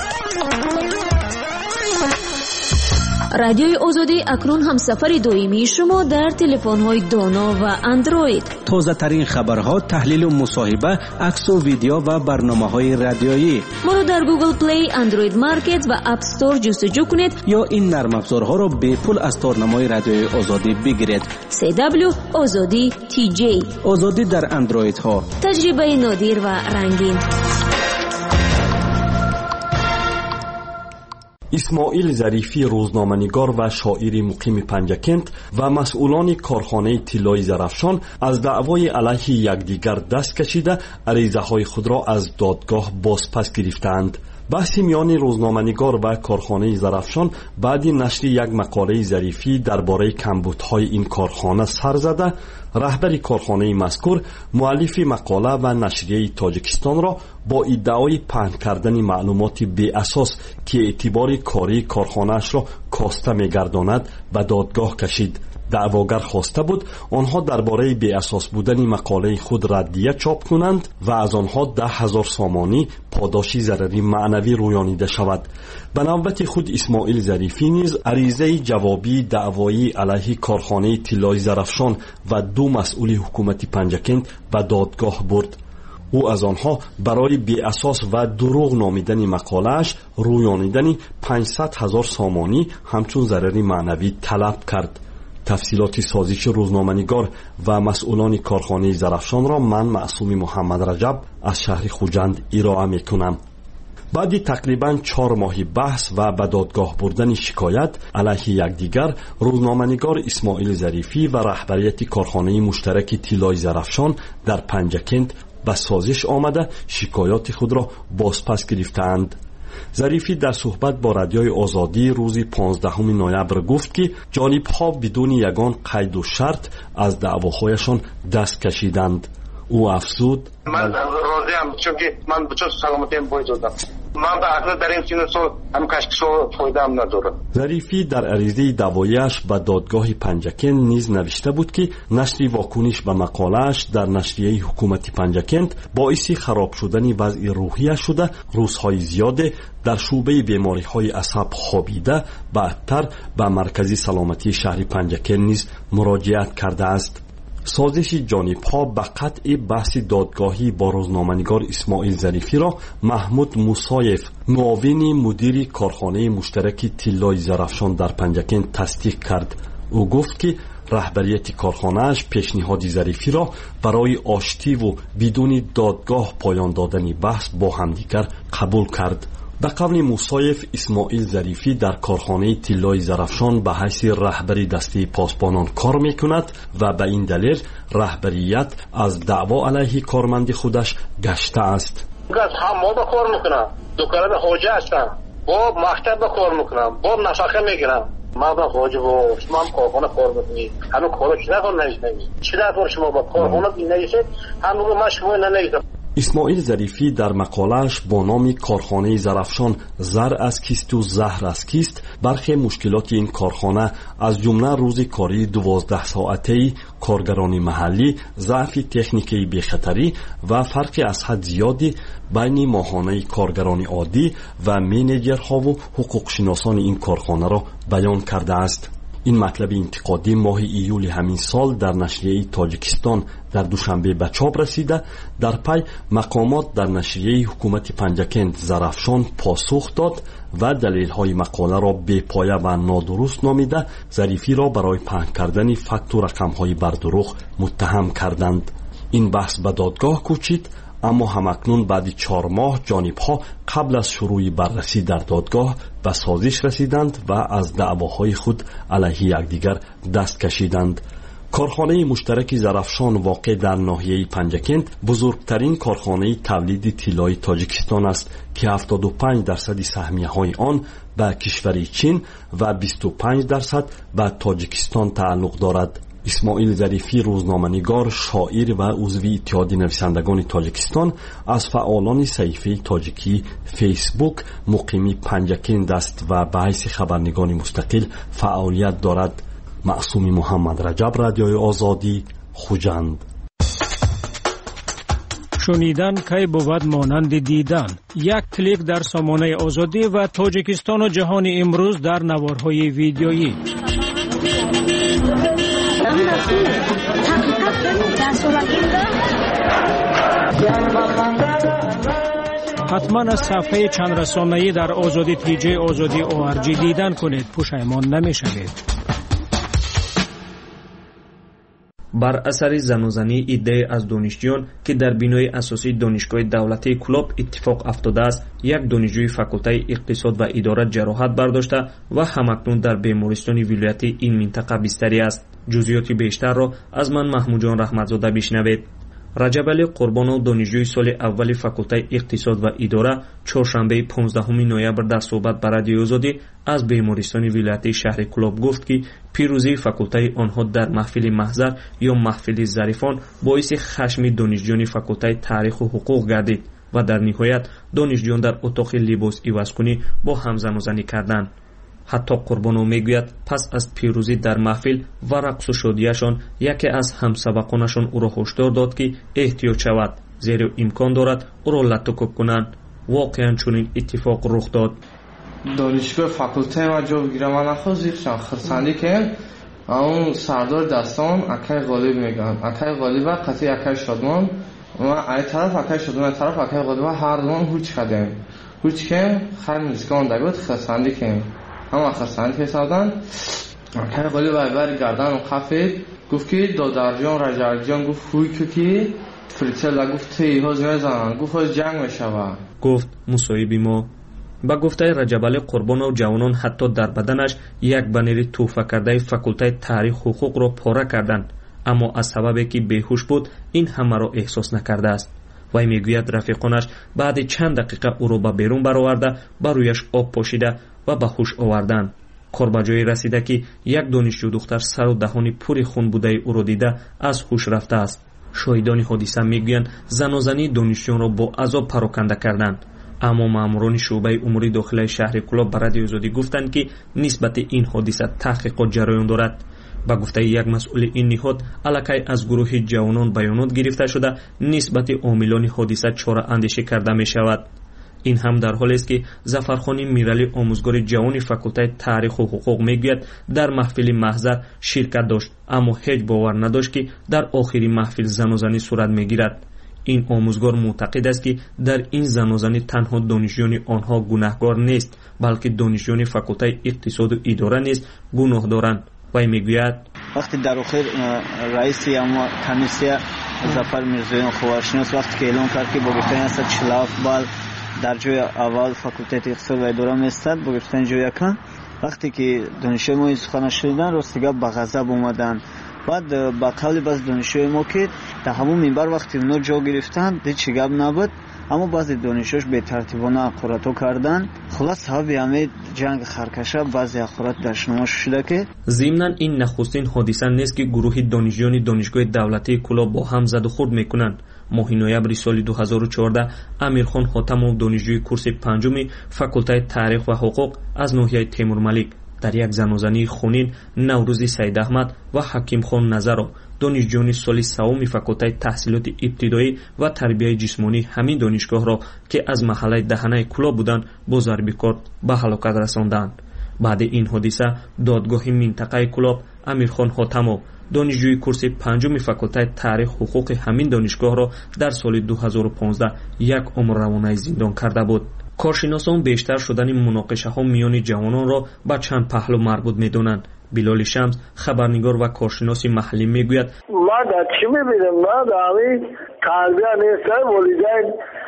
رادیوی آزادی اکنون همسفر دائمی شما در تلفن‌های دانا و اندروید. تازه ترین خبرها، تحلیل و مصاحبه، عکس و ویدیو و برنامه‌های رادیویی. ما رو در گوگل پلی، اندروید مارکت و اپ استور جستجو کنید یا این نرم افزارها رو به پول از تارنمای رادیوی آزادی بگیرید. سی دبلیو آزادی تی جی. آزادی در اندروید ها. تجربه نادر و رنگین. اسماعیل ظریفی روزنامه‌نگار و شاعر مقیم پنجکент و مسئولان کارخانه طلای زرافشان از دعوای علیه یکدیگر دست کشیده عریضه‌های خود را از دادگاه بازپس گرفتند. بحث میان روزنامه‌نگار و کارخانه زرافشان بعد نشر یک مقاله ظریفی درباره کمبودهای این کارخانه سر زده، رهبر کارخانه مذکور مؤلف مقاله و نشریه تاجیکستان را با ادعای پهن کردن معلومات بی اساس که اعتبار کاری کارخانه‌اش را کاسته می‌گرداند به دادگاه کشید. دعواگر خواسته بود آنها درباره بی اساس بودن مقاله خود ردیه چاپ کنند و از آنها ده هزار سامانی پاداشی ضرری معنوی رویانیده شود. به نوبت خود اسماعیل ظریفی نیز عریضه جوابی دعوایی علیه کارخانه طلای زرافشان و دو مسئول حکومتی پنجکent به دادگاه برد. او از آنها برای بی اساس و دروغ نامیدن مقاله‌اش رویانیدن پانصد هزار سامانی همچون ضرری معنوی طلب کرد. تفصیلات سازش روزنامه‌نگار و مسئولان کارخانه زرافشان را من معصوم محمد رجب از شهر خوجند ارائه می‌کنم. بعد تقریبا چهار ماهی بحث و به دادگاه بردن شکایت علیه یکدیگر، روزنامه‌نگار اسماعیل ظریفی و رهبریت کارخانه مشترک طلای زرافشان در پنجکند به سازش آمده شکایات خود را بازپس گرفتند. ظریفی در صحبت با رادیوی آزادی روز پانزدهم نوامبر گفت که جانب‌ها بدون یگان قید و شرط از دعواهایشان دست کشیدند. او افزود: من راضیم چون که من به چه سلامتیم باید دادم. من به اصلا در این سینه سال هم کشکشو فایده هم نداره. ظریفی در عریضه دعوایش به دادگاه پنجکند نیز نوشته بود که نشر واکنش به مقاله‌اش در نشریه حکومتی پنجکند باعث خراب شدن وضع روحیش شده، روزهای زیاد در شعبه بیماری‌های عصب خوابیده، بعدتر به مرکز سلامتی شهر پنجکند نیز مراجعت کرده است. سازش جانب‌ها به قطع بحث دادگاهی با روزنامه‌نگار اسماعیل ظریفی را محمود موسایف، معاون مدیر کارخانه مشترک طلای زرافشان در پنجکند تصدیق کرد. او گفت که رهبریت کارخانه‌اش پیشنهاد ظریفی را برای آشتی و بدون دادگاه پایان دادن بحث با همدیگر قبول کرد. به قول موسایف، اسماعیل ظریفی در کارخانه طلای زرافشان به حیث رهبری دسته پاسبانان کار میکند و به این دلیل رهبریت از دعوا علیه کارمند خودش گشته است. هم ما با کار میکنم، دکانه حوجه هستم، با مکتب با کار میکنم، با نفقه میگیرم. ما با حوجه و شما هم کارخانه کار میکنید، همون کارو چی نکن نمیشنید، چی نکن شما با کارخانه نمیشید، همون ما شما نمیدم. اسماعیل ظریفی در مقاله‌اش با نام کارخانه زرافشان زر از کیست و زهر از کیست برخی مشکلات این کارخانه از جمله روز کاری دوازده ساعته کارگران محلی، ضعف تکنیکی بی‌خطری و فرق از حد زیادی بین ماهانه کارگران عادی و منیجرها و حقوق شناسان این کارخانه را بیان کرده است. این مطلب انتقادی ماه ایول همین سال در نشریه تاجیکستان در دوشنبه به چاپ رسیده. در پی مقامات در نشریه حکومت پنجکند زرافشان پاسخ داد و دلیل‌های مقاله را بی‌پایه و نادرست نامیده ظریفی را برای پهن کردن فکت و رقم‌های بردروغ متهم کردند. این بحث به دادگاه کوچید، اما همکنون بعد چهار ماه جانب‌ها قبل از شروع بررسی در دادگاه به سازش رسیدند و از دعواهای خود علیه یکدیگر دست کشیدند. کارخانه مشترک زرافشان واقع در ناحیه پنجکند بزرگترین کارخانه تولید طلای تاجیکستان است که هفتاد و پنج درصد سهمیه‌های آن به کشور چین و بیست و پنج درصد به تاجیکستان تعلق دارد. اسماعیل ظریفی، روزنامه‌نگار، شاعر و عضو اتحاد نویسندگان تاجیکستان، از فعالان صحیفه تاجیکی فیسبوک مقیم پنجکند است و به حیث خبرنگار مستقل فعالیت دارد. معصوم محمد رجب، رادیوی آزادی، خوجند. شنیدن کی بود مانند دیدن. یک کلیک در سامانه آزادی و تاجیکستان و جهان امروز در نوارهای ویدیویی. حتما از صفحه چند رسانه‌ای در آزادی تی جی آزادی او آر جی دیدن کنید، پشیمان نمی‌شوید. بر اثر زنوزنی ایده از دانشجویان که در بینای اساسی دانشگاه دولتی کلوب اتفاق افتاده است، یک دانشجوی فاکولته اقتصاد و اداره جراحت برداشته و همکنون در بیمارستان ولایتی این منطقه بستری است. جزئیات بیشتر را از من محمود جان رحمتزاده بشنوید. رجب علی قربانو، دانشجوی سال اول فاکولته اقتصاد و اداره، چهارشنبه پانزدهم نوامبر در صحبت با رادیوی آزادی از بیمارستان ولایتی شهر کلوب گفت که پیروزی فاکولته آنها در محفل محضر یا محفل ظریفان باعث خشم دانشجویان فاکولته تاریخ و حقوق گردید و در نهایت دانشجویان در اتاق لباس عوض‌کنی با هم زنوزنی کردند. حتی قربانو میگوید پس از پیروزی در محفل و رقص و شادیشان یکی از همسبقانشان او را هشدار داد که احتیاط شود، زیرا امکان دارد او را لطکوب کنند. واقعا چنین اتفاق رخ داد. دانشگاه فاکولته ما جا بگیرم من نخواستم خرسندی که اون سردار دستان اکای غالب میگن، اکای غالب قطعی اکای شادمان و ای طرف اکای شادمان ای طرف اکای غالب هر دوان هوچ کردیم هوچ که خیلی مسکان دگود خرسندی که اما خرسندی که سادن اکای غالب ای بر گردن و خفید گفت که دادر جان رجل جان گفت خوی که فریتلا گفت تی‌ها نزن، گفت جنگ میشود. گفت مصاحبی ما با گفته رجبالی قربان و جوانان حتی در بدنش یک بنر توفه کرده فاکولته تاریخ حقوق را پاره کردند، اما از سببی که بیهوش بود این همه را احساس نکرده است. وی میگوید رفیقانش بعد چند دقیقه او را به بیرون برآورده بر رویش آب پاشیده و به هوش آوردند. کار به جایی رسیده که یک دانشجو دختر سر و دهان پر خون بوده او را دیده از هوش رفته است. شاهدان حادثه میگویند زنازنی دانشجویان را با عذاب پراکنده کردند، اما ماموران شعبه امور داخلی شهر کلاب به رادیو آزادی گفتند که نسبت این حادثه تحقیقات جریان دارد. با گفته یک مسئول این نهاد الکی از گروه جوانان بیانات گرفته شده نسبت عاملان حادثه چاره اندیشی کرده می شود. این هم در حالی است که ظفرخان میرالی آموزگار جوان فاکولته تاریخ و حقوق میگوید در محفل محضر شرکت داشت، اما هیچ باور نداشت که در آخری محفل زنازنی صورت میگیرد. این آموزگار معتقد است که در این زنازنی تنها دانشجویان آنها گناهکار نیست، بلکه دانشجویان فاکولته اقتصاد و اداره نیز گناه دارند. وی میگوید وقتی در آخر رئیس اما کمیسیه ظفر میرزایان خبرشناس وقتی که اعلام کرد که با گفتن است چلاف بال در جای اول فاکولته اقتصاد و اداره میستد با گفتن جای کن، وقتی که دانشجوی ما این سخن شنیدن راستیگه به غضب اومدن. بعد با قول باز دانشجوی ما که در همون منبر وقتی اونا جا گرفتن دید چه گپ نبود، اما بعضی دانشجوش به ترتیبانه اخوراتو کردن. خلاص سبب همه جنگ خرکشه بعضی اخورات دشنما شده که ضمناً این نخستین حادثه نیست که گروه دانشجویان دانشگاه دولتی کلاب با هم زد و خورد میکنند. ماه نوامبر سال دو هزار و چهارده امیرخان خاتمov دانشجوی کورس پنجم فاکولته تاریخ و حقوق از ناحیه تیمور ملک در یک زنازنی خونین نوروزی سید احمد و حکیم خان نظرو دانشجویان سال سوم فاکولته تحصیلات ابتدایی و تربیت جسمانی همین دانشگاه را که از محله دهنه کلاب بودند با ضرب کارد به هلاکت رساندند. بعد این حادثه دادگاه منطقه کلاب امیرخان خاتمov دانشجوی کورس پنجم فاکولته تاریخ حقوق همین دانشگاه را در سال دو هزار و پانزده یک عمر روانه زندان کرده بود. کارشناسان بیشتر شدن مناقشه ها میان جوانان را به چند پهلو مربوط میدونند. بلال شمس خبرنگار و کارشناس محلی میگوید ما در چی میبینیم؟ ما در همین تربیه نیستن والدین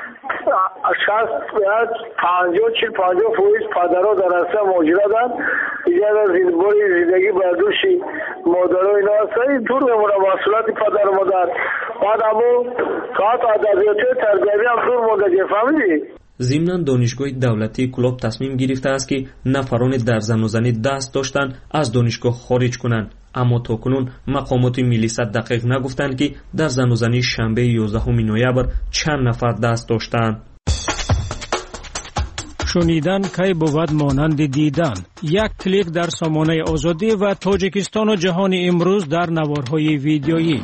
شخص باید پنجاه چل پنجاه فویز پدرها در اصلا موجودن دیگر از زندگی زندگی بردوشی مادر و اینا هستن این طور بمونه مسئولیت پدر و مادر بعد همون کات ادبیاتی تربیوی هم طور مونده فهمیدی؟ ضمناً دانشگاه دولتی کلاب تصمیم گرفته است که نفران در زنازنی دست داشتند از دانشگاه خارج کنند، اما تاکنون مقامات ملی صد دقیق نگفتند که در زنازنی شنبه یازدهم نوامبر چند نفر دست داشتند. شنیدن کی بود مانند دیدن. یک کلیک در سامانه آزادی و تاجیکستان و جهان امروز در نوارهای ویدیویی.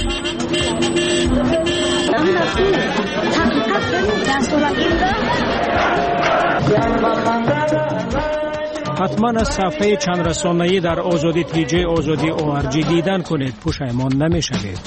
حتما از صفحه چند رسانه‌ای در آزادی تیجی آزادی او ار جی دیدن کنید، پشیمان نمی‌شوید.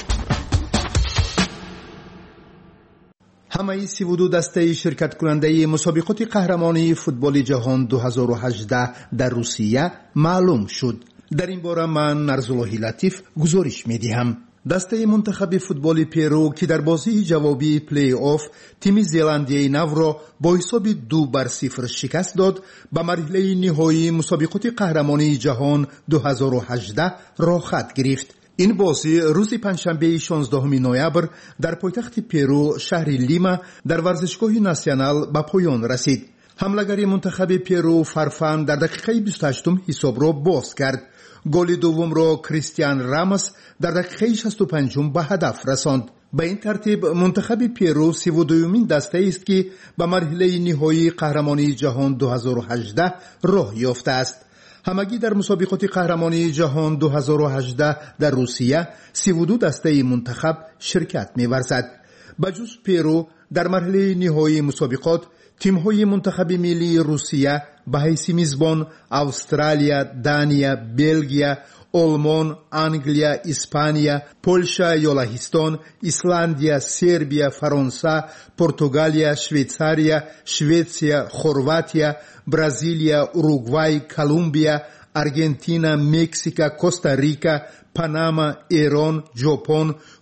همه سی و دو دسته شرکت کننده مسابقات قهرمانی فوتبال جهان دو هزار و هجده در روسیه معلوم شد. در این باره من نرزاللهی لطیف گزارش می‌دهم. دسته منتخب فوتبال پیرو که در بازی جوابی پلی آف تیم زلندیای نو را با حساب دو بر صفر شکست داد به مرحله نهایی مسابقات قهرمانی جهان دو هزار و هجده راه خط گرفت. این بازی روز پنجشنبه شانزدهم نوامبر در پایتخت پیرو شهر لیما در ورزشگاه ناسیونال به پایان رسید. حمله‌گر منتخب پیرو فرفان در دقیقه بیست و هشتم حساب را باز کرد. گل دوم را کریستیان راموس در دقیقه شصت و پنجم به هدف رساند. به این ترتیب منتخب پیرو سی و دومین دسته است که به مرحله نهایی قهرمانی جهان دو هزار و هجده راه یافته است. همگی در مسابقات قهرمانی جهان دو هزار و هجده در روسیه سی و دو دسته منتخب شرکت می‌ورزد. بجز پیرو در مرحله نهایی مسابقات تیم‌های منتخب ملی روسیه به حیث میزبان استرالیا، دانیا، بلژیم، آلمان، انگلیا، اسپانیا، پولشا یا لهستان، ایسلندیا، سربیا، فرانسه، پرتغالیا، شویتزاریا، شویتسیا، خرواتیا، برزیلیا، اوروگوای، کلمبیا، ارژانتین، مکزیک، کوستاریکا، پاناما، ایران، ژاپن،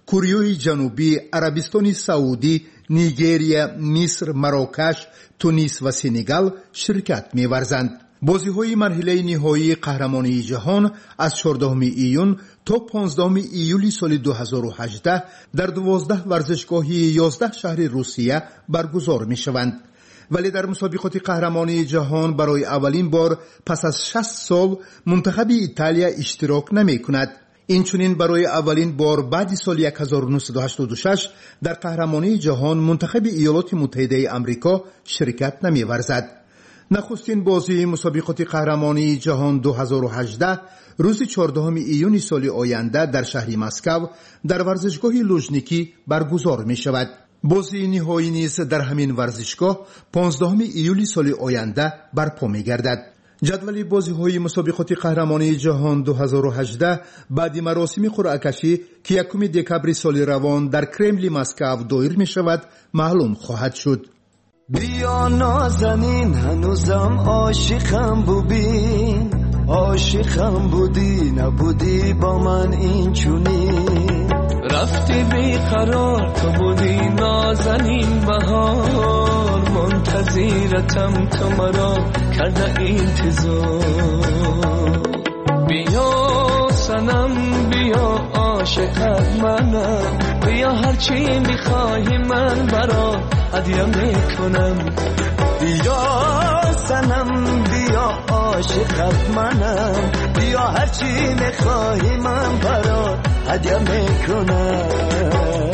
کره جنوبی، عربستان سعودی، نیجریه، مصر، مراکش، تونس و سنگال شرکت می‌ورزند. بازی‌های مرحله نهایی قهرمانی جهان از چهاردهم ایون تا پانزدهم ایولی سال دو هزار و هجده در دوازده ورزشگاه یازده شهر روسیه برگزار می‌شوند. ولی در مسابقات قهرمانی جهان برای اولین بار پس از شصت سال منتخب ایتالیا اشتراک نمی‌کند. اینچنین برای اولین بار بعد سال هزار و نهصد و هشتاد و شش در قهرمانی جهان منتخب ایالات متحده آمریکا شرکت نمی‌ورزد. نخستین بازی مسابقات قهرمانی جهان دو هزار و هجده روز چهاردهم ایون سال آینده در شهر مسکو در ورزشگاه لوژنیکی برگزار می شود. بازی نهایی نیز در همین ورزشگاه پانزدهم ایولی سال آینده برپا می گردد. جدول بازی‌های مسابقات قهرمانی جهان دو هزار و هجده بعد مراسم قرعه کشی که یکم دکبر سال روان در کرملین مسکو دایر می شود معلوم خواهد شد. بیا نازنین هنوزم عاشقم ببین، عاشقم بودی نبودی با من این چونی، رفتی بیقرار تو بودی نازنین بهار، منتظرتم تو مرا کرده انتظار. بیا سنم بیا عاشقت منم، بیا هرچی میخواهی من برا هدیه میکنم. بیا سنم بیا عاشقت منم، بیا هرچی میخواهی من برا هدیه میکنم.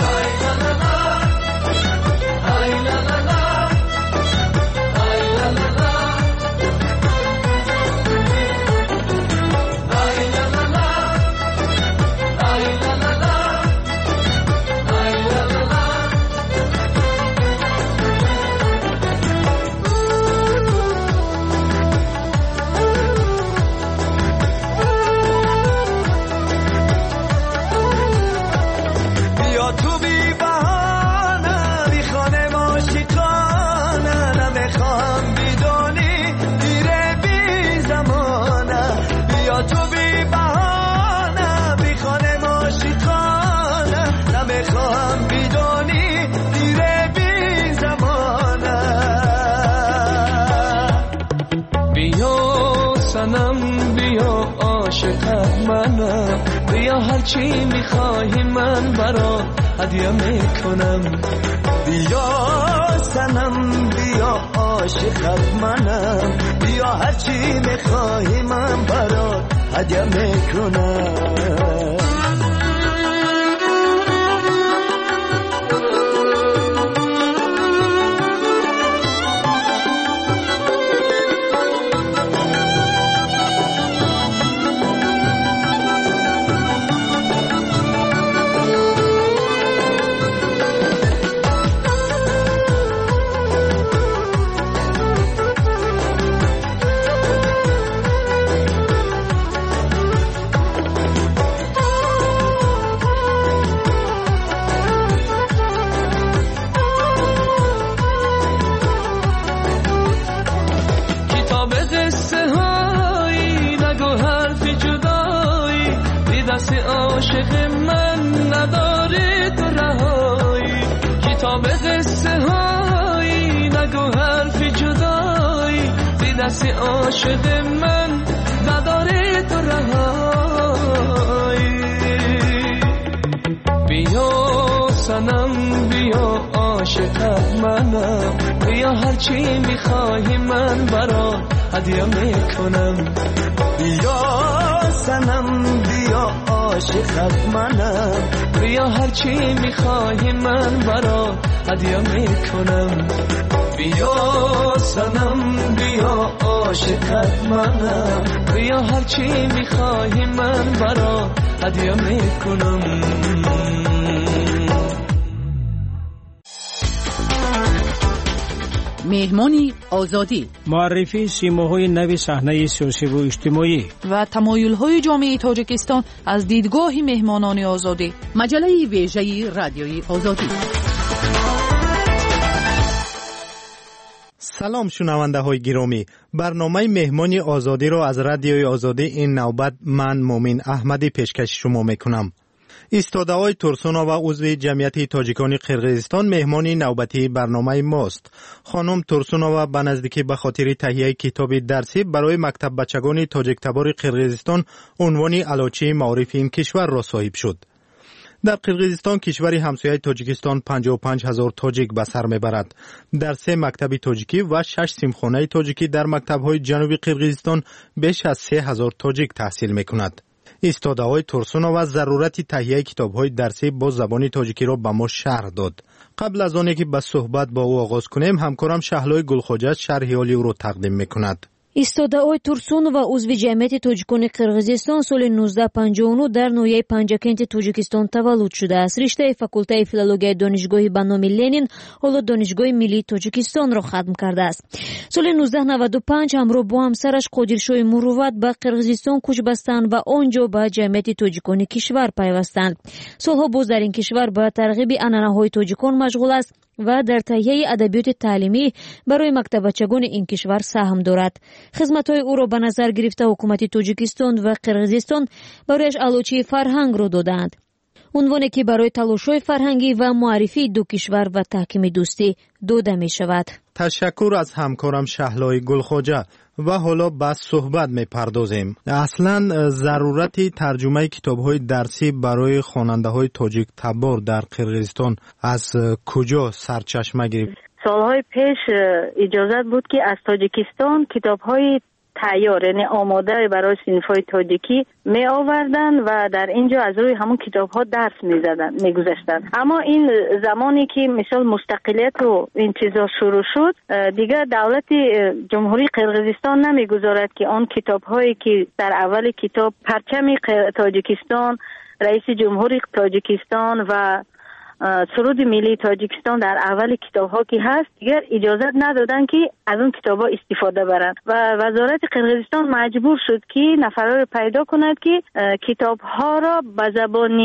بیا هرچی میخواهی من برا هدیه میکنم. بیا سنم بیا عاشقت منم، بیا هرچی میخواهی من برا هدیه میکنم. عاشق من نداره تو رهایی، کتاب قصه هایی نگو حرف جدایی، زی دست عاشق من نداره تو رهایی. بیا سنم بیا عاشقت منم، بیا هرچی میخواهی من برا هدیه میکنم. بیا سنم بیا عاشقت منم، بیا هرچی میخواهی من برا هدیه میکنم. بیا سنم بیا عاشقت منم، بیا هرچی میخواهی من برا هدیه میکنم. مهمانی آزادی، معرفی سیماهای نو صحنه سیاسی و اجتماعی و تمایل‌های جامعه تاجیکستان از دیدگاه مهمانان آزادی. مجله ویژه رادیوی آزادی. سلام شنونده های گرامی، برنامه مهمانی آزادی را از رادیوی آزادی این نوبت من مومن احمدی پیشکش شما میکنم. ایستاده‌های ترسونا و عضو جمعیت تاجیکان قرقیزستان مهمان نوبتی برنامه ماست. خانم ترسونا و به نزدیکی به خاطر تهیه کتاب درسی برای مکتب بچگان تاجیک تبار قرقیزستان عنوان علاچه معارف این کشور را صاحب شد. در قرقیزستان کشور همسایه تاجیکستان پنجاه و پنج هزار تاجیک به سر میبرد. در سه مکتب تاجیکی و شش سیمخانه تاجیکی در مکتب‌های جنوبی قرقیزستان بیش از سه هزار تاجیک تحصیل میکند. ایستاده‌های ترسونا و ضرورت تهیه کتاب‌های درسی با زبان تاجیکی را به ما شرح داد. قبل از آنکه که به صحبت با او آغاز کنیم، همکارم شهلای گلخوجه شرح حالی او را تقدیم میکند. ایستاده‌های ترسون و عضو جمعیت تاجیکان قرقیزستان سال نوزده پنجاه و نه در نویه پنجاکنت تاجیکستان تولد شده است. رشته فاکولته فیلولوژی دانشگاه به نام لنین حالا دانشگاه ملی تاجیکستان را ختم کرده است. سال نوزده نود و پنج همراه با همسرش قادرشاه مروت به قرقیزستان کوچ بستند و آنجا به جمعیت تاجیکان کشور پیوستند. سالها باز در این کشور به ترغیب عنعنه‌های تاجیکان مشغول است و در تهیه ادبیات تعلیمی برای مکتب بچگان این کشور سهم دارد. خدمت‌های او را به نظر گرفته حکومت تاجیکستان و قرقیزستان برایش علاچه فرهنگ را دادند. عنوانی که برای تلاش‌های فرهنگی و معرفی دو کشور و تحکیم دوستی داده می شود. تشکر از همکارم شهلای گلخوجه. و حالا بس صحبت می پردازیم. اصلا ضرورت ترجمه کتاب‌های درسی برای خواننده‌های تاجیک تبار در قرقیزستان از کجا سرچشمه گرفت؟ سالهای پیش اجازت بود که از تاجیکستان کتاب‌های تیار یعنی آماده برای صنف‌های تاجیکی می آوردن و در اینجا از روی همون کتاب‌ها درس می‌زدن می‌گذاشتن. اما این زمانی که مثلا مستقلیت و این چیزا شروع شد، دیگه دولت جمهوری قرقیزستان نمی‌گذارد که آن کتاب‌هایی که در اول کتاب پرچم تاجیکستان، رئیس جمهوری تاجیکستان و سرود ملی تاجیکستان در اول کتاب ها که هست دیگر اجازت ندادن که از اون کتاب ها استفاده برن و وزارت قرقیزستان مجبور شد که نفرها رو پیدا کند که کتاب ها را به زبان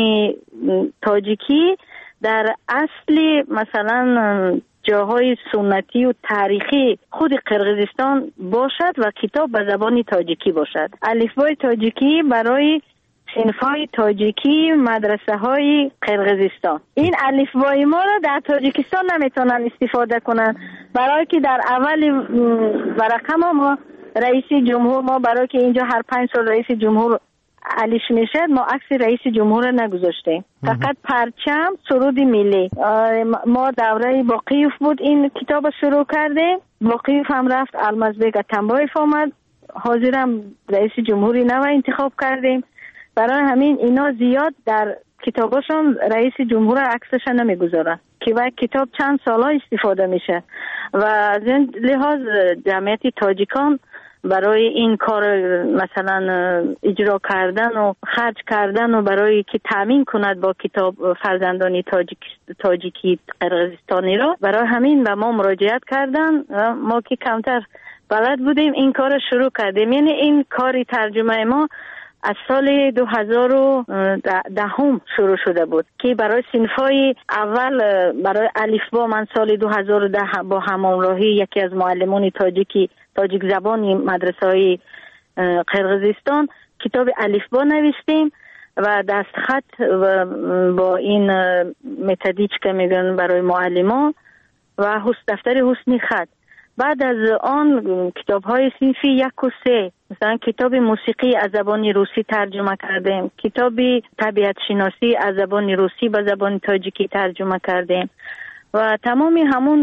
تاجیکی در اصل مثلا جاهای سنتی و تاریخی خود قرقیزستان باشد و کتاب به زبان تاجیکی باشد. الفبای تاجیکی برای صنف‌های تاجیکی مدرسه های قرقیزستان. این الفبای ما را در تاجیکستان نمیتونن استفاده کنن، برای که در اول ورقه ما, ما رئیس جمهور ما برای که اینجا هر پنج سال رئیس جمهور علیش میشد ما عکس رئیس جمهور نگذاشتیم، فقط پرچم سرود ملی. ما دوره باقیوف بود این کتاب شروع کردیم، باقیوف هم رفت، المازبگ اتنبایف آمد، حاضرم رئیس جمهوری نو انتخاب کردیم. برای همین اینا زیاد در کتاباشون رئیس جمهور عکسش نمیگذارن که وقت کتاب چند سالا استفاده میشه و از این لحاظ جمعیت تاجیکان برای این کار مثلا اجرا کردن و خرج کردن و برای که تامین کند با کتاب فرزندانی تاجیک تاجیکی قرقیزستانی را، برای همین به ما مراجعت کردن و ما که کمتر بلد بودیم این کار شروع کردیم. یعنی این کاری ترجمه ما از سال دو هزار و ده هم شروع شده بود که برای صنفای اول برای الفبا من سال دو هزار و ده با همراهی یکی از معلمان تاجیکی تاجیک زبانی مدرسه های قرقیزستان کتاب الفبا نوشتیم و دستخط و با این متدیچ که میگن برای معلمان و دفتر حسنی خط. بعد از آن کتاب های صنفی یک و سه مثلا کتاب موسیقی از زبان روسی ترجمه کردیم، کتاب طبیعت شناسی از زبان روسی به زبان تاجیکی ترجمه کردیم و تمامی همون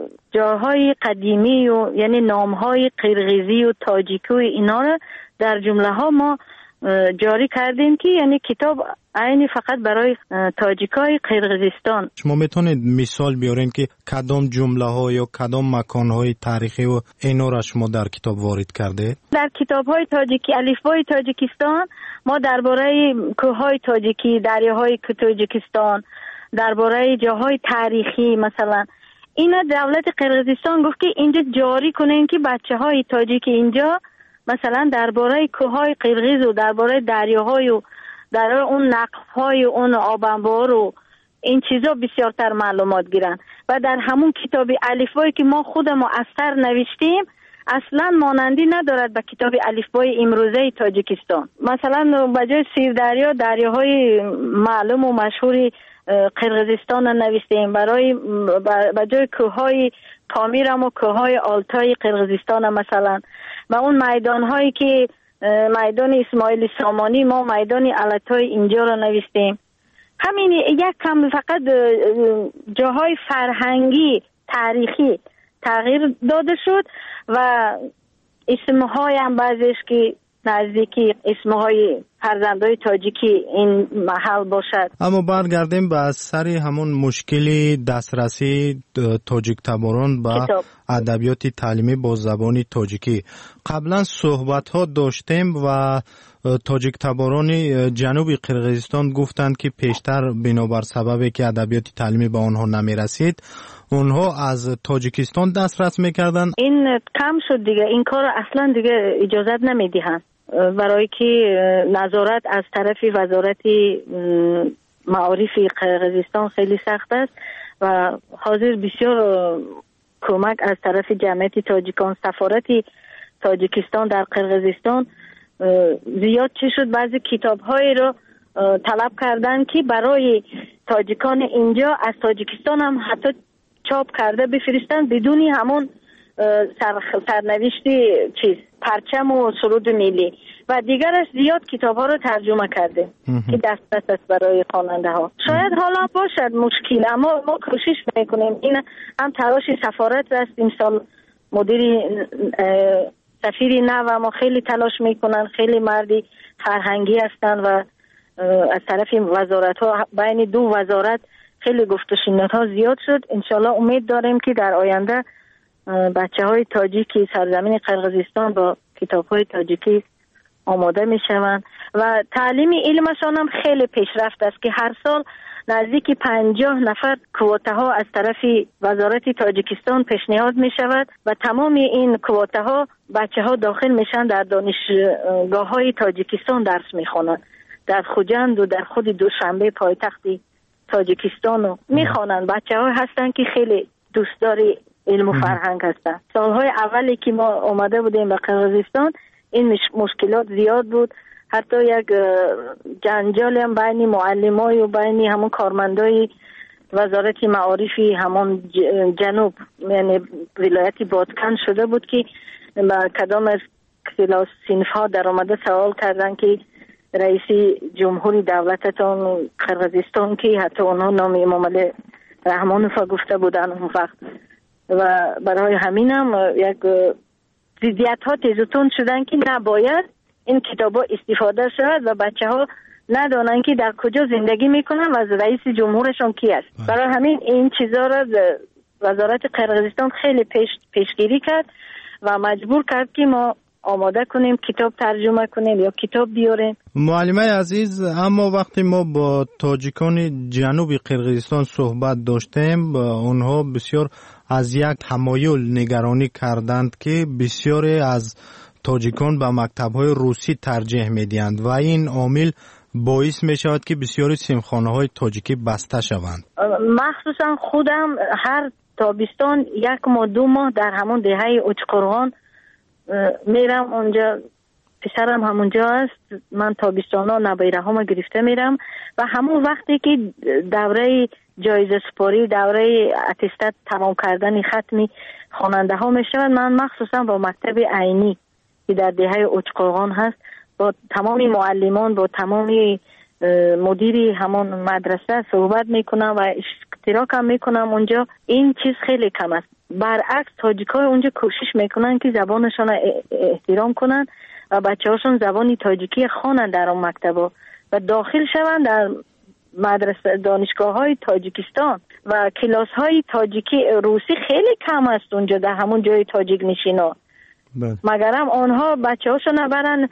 جاهای قدیمی و یعنی نامهای قرقیزی و تاجیکی و اینا رو در جمله ها ما جاری کردیم که یعنی کتاب عینی فقط برای تاجیکای قرقیزستان. شما میتونید مثال بیارین که کدام جمله ها یا کدام مکان های تاریخی و اینا را شما در کتاب وارد کرده؟ در کتاب های تاجیکی الفبای تاجیکستان ما درباره کوههای تاجیکی، دریاهای تاجیکستان، درباره جاهای تاریخی مثلا اینا دولت قرقیزستان گفت که اینجا جاری کنین که بچه های تاجیکی اینجا مثلا درباره کوههای قرقیز و درباره دریاهای و درباره اون نقف‌های اون آبانبار و این چیزا بسیارتر معلومات گیرن و در همون کتاب الفبایی که ما خودمون از سر نوشتیم اصلا مانندی ندارد به کتاب الفبای امروزه تاجیکستان. مثلا به جای سیر دریا دریاهای معلوم و مشهوری قرقیزستان نوشتیم، برای به جای کوههای پامیر و کوههای آلتای قرقیزستان مثلا، و اون میدان هایی که میدان اسماعیل سامانی ما میدان علتای اینجا را نوشتیم. همین یک کم فقط جاهای فرهنگی تاریخی تغییر داده شد و اسمهای هم بعضیش که نزدیکی اسمهای فرزندای تاجیکی این محل باشد. اما برگردیم به سر همون مشکلی دسترسی تاجیک تباران به ادبیات تعلیمی با زبان تاجیکی. قبلا صحبت ها داشتیم و تاجیک تباران جنوبی قرقیزستان گفتند که پیشتر بنابر سببی که ادبیات تعلیمی به آنها نمی رسید اونها از تاجیکستان دسترس میکردن. این کم شد دیگه، این کار اصلا دیگه اجازت نمیدهند، برای که نظارت از طرف وزارت معارف قرقیزستان خیلی سخت است و حاضر بسیار کمک از طرف جمعیت تاجیکان، سفارت تاجیکستان در قرقیزستان زیاد چه شد، بعضی کتاب‌هایی رو طلب کردن که برای تاجیکان اینجا از تاجیکستان هم حتی چاپ کرده بفرستن بدون همون سر سرنوشتی چیز پرچم و سرود ملی و دیگرش زیاد کتاب ها رو ترجمه کرده که دسترس است برای خواننده ها. شاید حالا باشد مشکل، اما ما کوشش میکنیم. این هم تلاش سفارت است، امسال مدیر سفیری نه و ما خیلی تلاش میکنن، خیلی مردی فرهنگی هستن و از طرف وزارت ها بین دو وزارت خیلی گفت و شنود ها زیاد شد. انشالله امید داریم که در آینده بچه های تاجیکی سرزمین قرقیزستان با کتاب های تاجیکی آماده می شوند و تعلیم علمشان هم خیلی پیشرفت است که هر سال نزدیک پنجاه نفر کووته ها از طرف وزارت تاجیکستان پیشنهاد می شود و تمام این کووته ها بچه ها داخل میشن در دانشگاه های تاجیکستان درس می خوانند. در خوجند و در خود دوشنبه پایتخت تاجیکستان رو می خوانند. بچه ها هستن که خیلی دوستداری علم و فرهنگ هستن. سالهای اولی که ما آمده بودیم به قرقیزستان این مشکلات زیاد بود، حتی یک جنجال هم بین معلمای و بین همون کارمندای وزارت معارفی همون جنوب یعنی ولایت بادکن شده بود که با کدام از کلاس صنف ها در آمده سوال کردن که رئیس جمهوری دولتتان قرقیزستان که حتی اونها نام امام علی رحمانوف گفته بودن اون وقت و برای همینم یک ضدیت ها تیزتون شدن که نباید این کتاب ها استفاده شود و بچه ها ندانن که در کجا زندگی میکنن و از رئیس جمهورشون کی است. برای همین این چیزا را وزارت قرقیزستان خیلی پیش پیشگیری کرد و مجبور کرد که ما آماده کنیم کتاب ترجمه کنیم یا کتاب بیاریم. معلمه عزیز، اما وقتی ما با تاجیکان جنوبی قرقیزستان صحبت داشتیم اونها بسیار از یک تمایل نگرانی کردند که بسیاری از تاجیکان به مکتب‌های روسی ترجیح می‌دهند و این عامل باعث می‌شود که بسیاری سیمخانه‌های تاجیکی بسته شوند. مخصوصا خودم هر تابستان یک ماه دو ماه در همون دهه اوچقرغان میرم اونجا، پسرم همونجا است، من تابستانا نبیره ها گرفته میرم و همون وقتی که دوره جایزه سپاری دوره اتستات تمام کردن ختمی خواننده ها میشوند، من مخصوصا با مکتب عینی که در دهه اوچقرغان هست با تمام معلمان با تمام مدیری همون مدرسه صحبت میکنم و اشتراک هم میکنم اونجا. این چیز خیلی کم است. برعکس تاجیک‌ها اونجا کوشش میکنن که زبانشون احترام کنن و بچه‌هاشون زبانی تاجیکی خوانن در اون مکتبا و داخل شوند در مدرسه دانشگاه‌های تاجیکستان و کلاس‌های تاجیکی روسی خیلی کم است اونجا در همون جای تاجیک نشینا. مگرم آنها بچه‌هاشون برن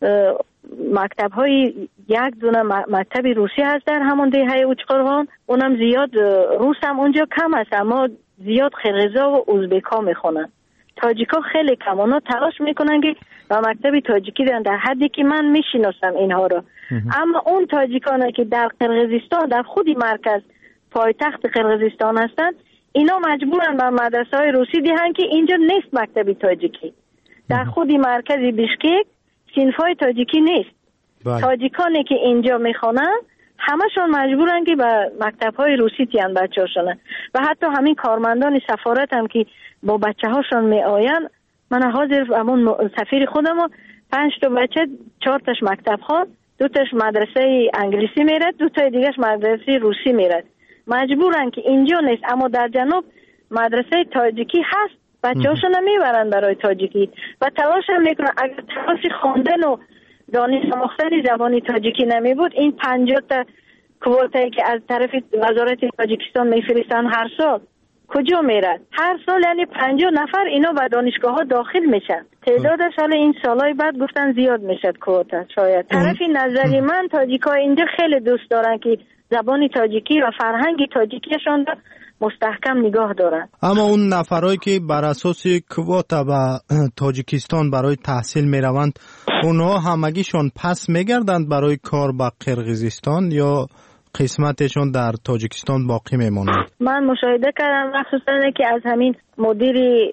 مکتب‌های یک دونه مکتب روسی هست در همون دهه اوچقرغان، اونم زیاد روس هم اونجا کم است اما زیاد قرقیزا و ازبک‌ها میخونن. تاجیک‌ها خیلی کم، اونا تلاش میکنن که با مکتب تاجیکی دارن در حدی که من میشناسم اینها رو. اما اون تاجیکانه که در قرقیزستان در خودی مرکز پایتخت قرقیزستان هستن اینا مجبورن به مدرسه‌های روسی دهن که اینجا نیست مکتب تاجیکی. در خود مرکز بیشکک صنفای تاجیکی نیست. تاجیکانی که اینجا میخوانن همشون مجبورن که به مکتب‌های روسی تیان بچه‌هاشون و حتی همین کارمندان سفارت هم که با بچه‌هاشون میآین. من حاضر همون سفیر خودم پنج تا بچه چهار تاش مکتب خوان، دو تاش مدرسه انگلیسی میرد، دو تا دیگه‌اش مدرسه روسی میرد. مجبورن که اینجا نیست اما در جنوب مدرسه تاجیکی هست، بچه‌هاشون میبرن برای تاجیکی و تلاش هم میکنن. اگر تلاش خواندن و دانش آموختن زبان تاجیکی نمی بود این پنجاه تا کوتایی که از طرف وزارت تاجیکستان میفرستن هر سال کجا میرد؟ هر سال یعنی پنجاه نفر اینا به دانشگاه ها داخل میشن. تعدادش حالا این سالهای بعد گفتن زیاد میشد کوتا. شاید طرف نظری من تاجیکا اینجا خیلی دوست دارن که زبان تاجیکی و فرهنگ تاجیکیشان را مستحکم نگاه دارن. اما اون نفرایی که بر اساس کوتا به تاجیکستان برای تحصیل میروند اونها همگیشون پس میگردند برای کار به قرقیزستان یا قسمتشون در تاجیکستان باقی میمونند؟ من مشاهده کردم مخصوصا که از همین مدیر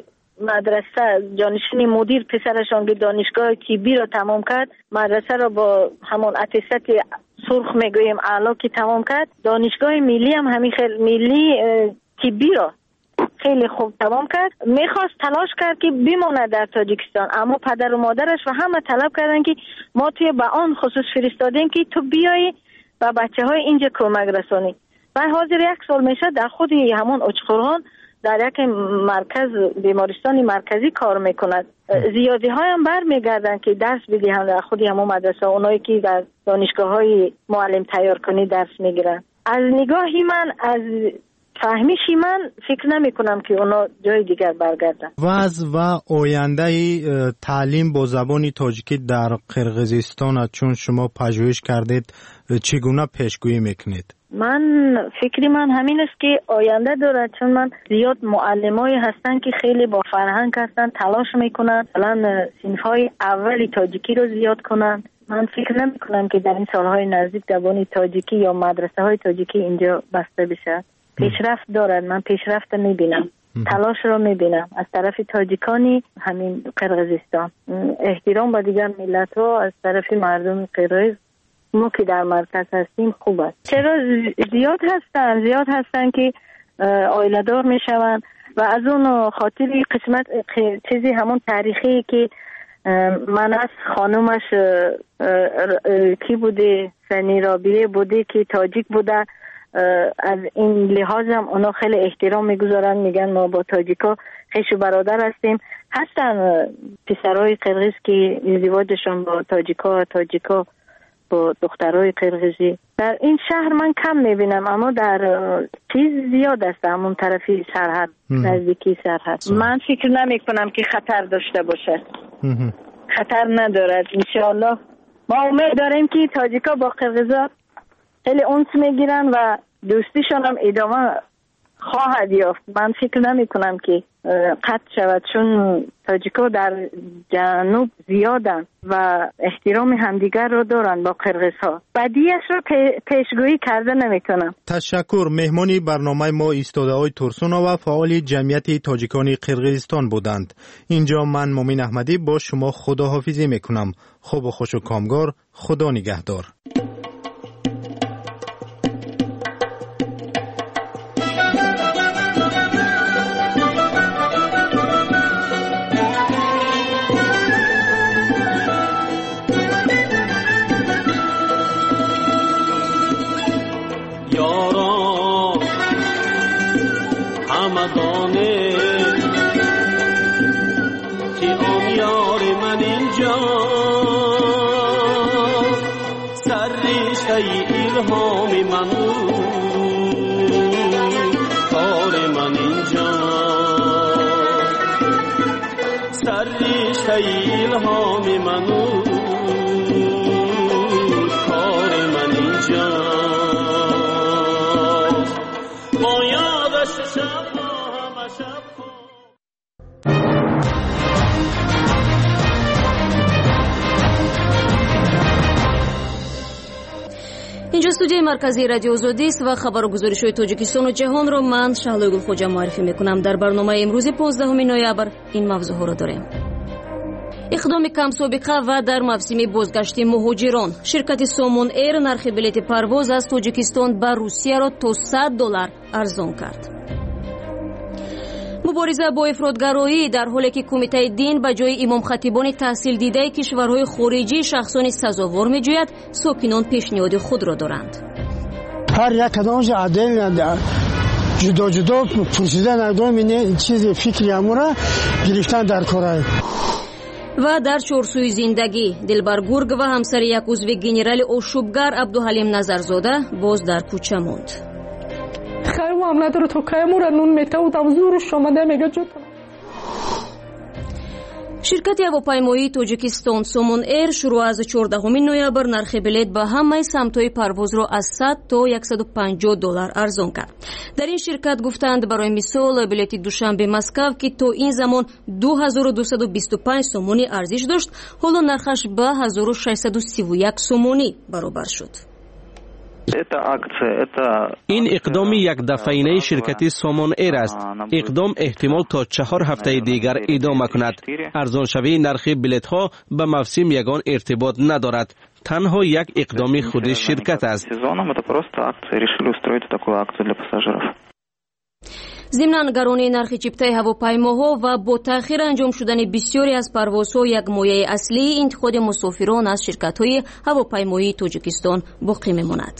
مدرسه جانشین مدیر پسرشان که دانشگاه طبی را تمام کرد، مدرسه را با همون اتستات سرخ میگویم اعلا که تمام کرد، دانشگاه ملی هم همین خیلی ملی طبی را خیلی خوب تمام کرد. میخواست تلاش کرد که بماند در تاجیکستان اما پدر و مادرش و همه طلب کردن که ما توی به آن خصوص فرستادیم که تو بیایی و بچه های اینجا کمک رسانی. و حاضر یک سال میشه در خود همون اچخوران در یک مرکز بیمارستانی مرکزی کار میکند. زیادی های هم بر میگردن که درس بدهند در خود همون مدرسه، اونایی که در دانشگاه های معلم تیار کنی درس میگیرن. از نگاهی من، از فهمیشی من فکر نمی کنم که اونا جای دیگر برگردن. وضع و آینده تعلیم با زبان تاجیکی در قرقیزستان چون شما پژوهش کردید چگونه پیشگویی میکنید؟ من فکری من همین است که آینده دارد، چون من زیاد معلمایی هستن که خیلی با فرهنگ هستن، تلاش میکنن الان صنفهای اولی تاجیکی رو زیاد کنن. من فکر نمی کنم که در این سالهای نزدیک زبان تاجیکی یا مدرسه های تاجیکی اینجا بسته بشه. پیشرفت دارد، من پیشرفت میبینم، تلاش رو میبینم از طرف تاجیکانی همین قرقیزستان. احترام با دیگر ملت ها از طرف مردم قرقیز ما که در مرکز هستیم خوب است. چرا زیاد هستن زیاد هستن که آیله‌دار میشون و از اون خاطر قسمت چیزی همون تاریخی که من از خانومش کی بوده، سنی رابیه بوده که تاجیک بوده، از این لحاظ هم اونا خیلی احترام میگذارن، میگن ما با تاجیکا خویش و برادر هستیم. هستن پسرهای قرقیز که ازدواجشون با تاجیکا تاجیکا با دخترای قرقیزی. در این شهر من کم میبینم اما در چیز زیاد است، همون طرفی سرحد نزدیکی سرحد. من فکر نمی کنم که خطر داشته باشه. خطر ندارد انشاءالله. ما امید داریم که تاجیکا با قرقیزا خیلی اونس میگیرن و دوستیشون هم ادامه خواهد یافت. من فکر نمی کنم که قطع شود چون تاجیکا در جنوب زیادن و احترام همدیگر رو دارن با قرقیزها. بدیش رو پیشگویی کرده نمی کنم. تشکر. مهمانی برنامه ما ایستاده های ترسونا و فعال جمعیت تاجیکان قرقیزستان بودند. اینجا من مومین احمدی با شما خداحافظی می کنم. خوب و خوش و کامگار. خدا نگهدار. ilhami manu kar man inja boyadash shab hama shab. اینجا استودیوی مرکزی رادیو آزادی است و خبر و گزارش‌های تاجیکستان و جهان را من شهلا گل خوجا معرفی می‌کنم. در برنامه امروز پانزدهم نوامبر این موضوع‌ها را داریم. اقدام کم سابقه و در موسم بازگشت مهاجران، شرکت سامون ایر نرخ بلیط پرواز از تاجیکستان به روسیه را تا صد دلار ارزان کرد. مبارزه با افراطگرایی در حالی که کمیته دین به جای امام خطیبان تحصیل دیده کشورهای خارجی شخصان سزاوار می‌جوید، ساکنان پیشنهاد خود را دارند. هر یک کدامش عدل جدا جدا پرسیدن اقدام چیز فکری امورا گرفتن در کار. و در چارسوی زندگی دلبر گرگ و همسر یک عضو گنرال آشوبگر عبدالحلیم نظرزاده باز در کوچه ماند. خیلی هم نداره تو که مورا نون میته و دم زورش آمده میگه جدا. شرکت هواپیمایی تاجیکستان سامون ایر شروع از چهاردهم نوامبر نرخ بلیط به همه سمت‌های پرواز را از صد تا صد و پنجاه دلار ارزان کرد. در این شرکت گفتند برای مثال بلیط دوشنبه مسکو که تا این زمان دو هزار و دویست و بیست و پنج سومونی ارزش داشت، حالا نرخش به هزار و ششصد و سی و یک سومونی برابر شد. این اقدام یک دفعینه شرکت سامون ایر است. اقدام احتمال تا چهار هفته دیگر ادامه کند. ارزان شوی نرخ بلیط ها به موسم یگان ارتباط ندارد. تنها یک اقدام خود شرکت است. ضمن نگرانی نرخ چپتای هواپیماها و با تأخیر انجام شدن بسیاری از پروازها یک مایه اصلی انتقاد مسافران از شرکت‌های هواپیمایی تاجیکستان باقی می‌ماند.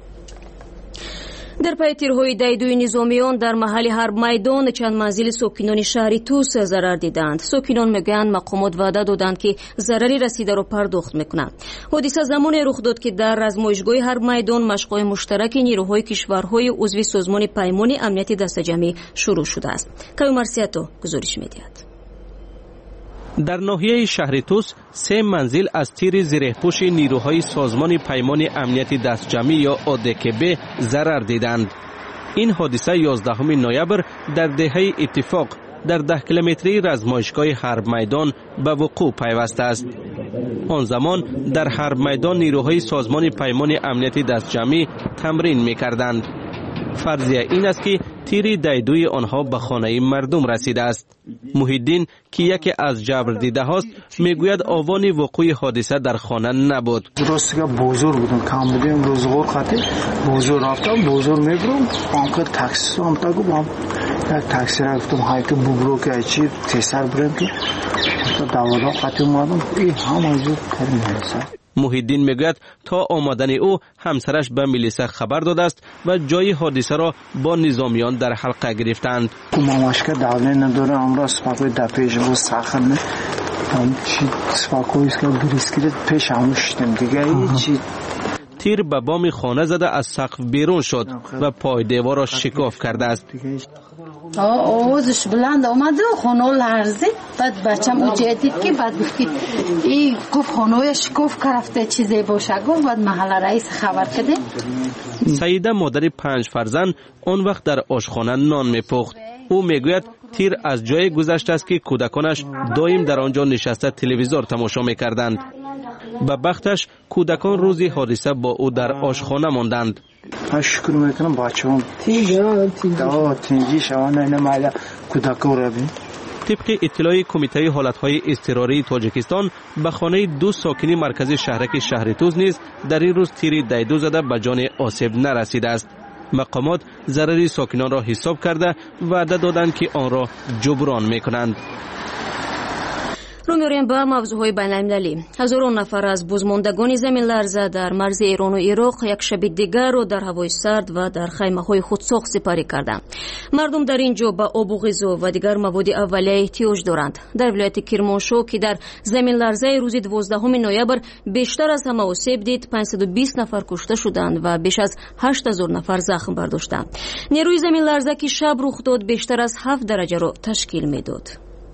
در پی تیرهای دیدوی نظامیان در محل حرب میدان چند منزل ساکنان شهر توس ضرر دیدند. ساکنان میگویند مقامات وعده دادند که ضرری رسیده را پرداخت میکنند. حادثه زمانی رخ داد که در آزمایشگاه حرب میدان مشق‌های مشترک نیروهای کشورهای عضو سازمان پیمان امنیت دسته‌جمعی شروع شده است. کایومرسیاتو گزارش می‌دهد. در ناحیه شهر توس سه منزل از تیر زرهپوش نیروهای سازمان پیمان امنیت دستجمعی یا آدکب ضرر دیدند. این حادثه یازدهم نوامبر در دهه اتفاق در ده کیلومتری رزمایشگاه حرب میدان به وقوع پیوسته است. آن زمان در حرب میدان نیروهای سازمان پیمان امنیت دستجمعی تمرین می‌کردند. فرضیه این است که تیر دیدوی آنها به خانه مردم رسیده است. محیدین که یکی از جبر دیده هاست میگوید آوان وقوع حادثه در خانه نبود. درست که بزرگ بودم کم بودیم روزگار خاطر بزرگ رفتم بزرگ میبرم آنکه تاکسی هم تا گفتم یک تاکسی رفتم های که ببرو که چی تسر برم که دوازده خاطر اومدم این هم از این کاری نرسد. محیدین میگوید تا آمدن او همسرش به میلیسا خبر داده است و جای حادثه را با نظامیان در حلقه گرفتند. ماماش که داونه نداره امروز سپاکوی در پیش بود ساخر نه هم چی سپاکوی است که گریز کرد پیش همون شدیم دیگه چی. تیر به بام خانه زده از سقف بیرون شد و پای دیوار را شکاف کرده است. آوازش بلند آمد و خانه لرزید. بعد بچم او جدید که بعد گفت این گفت خانه شکاف کرفته چیزی باشه گفت بعد محل رئیس خبر کده. سیده مادر پنج فرزند آن وقت در آشخانه نان میپخت. او میگوید تیر از جای گذشته است که کودکانش دائم در آنجا نشسته تلویزیون تماشا میکردند. به بختش کودکان روزی حادثه با او در آشخانه ماندند. شکر میکنم بچه‌ام تیجا تیجا تیجی شوانه اینه مالا کودکان رو بین. طبق اطلاع کمیته حالتهای اضطراری تاجیکستان به خانه دو ساکنی مرکزی شهرک شهر توز نیز در این روز تیر دیدو زده به جان آسیب نرسیده است. مقامات ضرری ساکنان را حساب کرده وعده دادند که آن را جبران میکنند. رو می‌ریم به موضوعهای بین‌المللی. هزاران نفر از بازماندگان زمین لرزه در مرز ایران و عراق یک شب دیگر را در هوای سرد و در خیمه‌های خودساخت سپری کردند. مردم در اینجا به آب و غذا و دیگر مواد اولیه احتیاج دارند. در ولایت کرمانشاه که در زمین لرزه روز دوازدهم نوامبر بیشتر از همه آسیب دید، پانصد و بیست نفر کشته شدند و بیش از هشت هزار نفر زخم برداشتند. نیروی زمین لرزه که شب رخ داد بیشتر از هفت درجه را تشکیل می‌داد.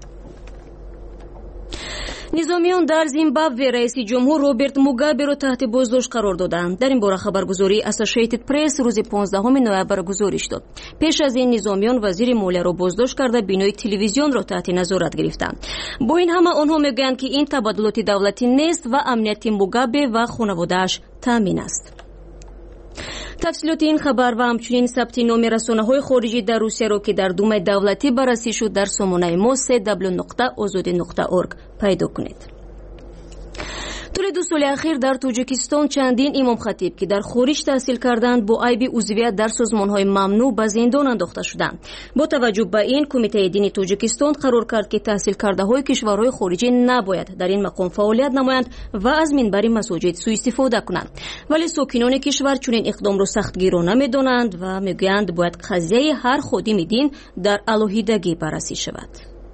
نظامیان در زیمبابوه رئیس جمهور روبرت موگابه را تحت بازداشت قرار دادند. در این باره خبرگزاری اسوسییتد پرس روز پانزدهم نوامبر گزارش داد. پیش از این نظامیان وزیر مالیه را بازداشت کرده بینای تلویزیون را تحت نظارت گرفتند. با این همه آنها میگویند که این تبادلات دولتی نیست و امنیت موگابه و خانواده‌اش تامین است. تفصیلات این خبر و همچنین ثبت نام رسانه‌های خارجی در روسیه را که در دومه دولتی بررسی شد در سامانه ما سه دبلیو نقطه آزادی نقطه اورگ پیدا کنید. طول دو سال اخیر در تاجیکستان چندین امام خطیب که در خارج تحصیل کردند با عیب عضویت در سازمان‌های ممنوع به زندان انداخته شدند. با توجه به این کمیته دینی تاجیکستان قرار کرد که تحصیل کرده‌های کشورهای خارجی نباید در این مقام فعالیت نمایند و از منبر مساجد سوء استفاده کنند. ولی ساکنان کشور چنین اقدام را سختگیرانه می‌دانند و می‌گویند باید قضیه هر خادم دین در علیحدگی بررسی شود.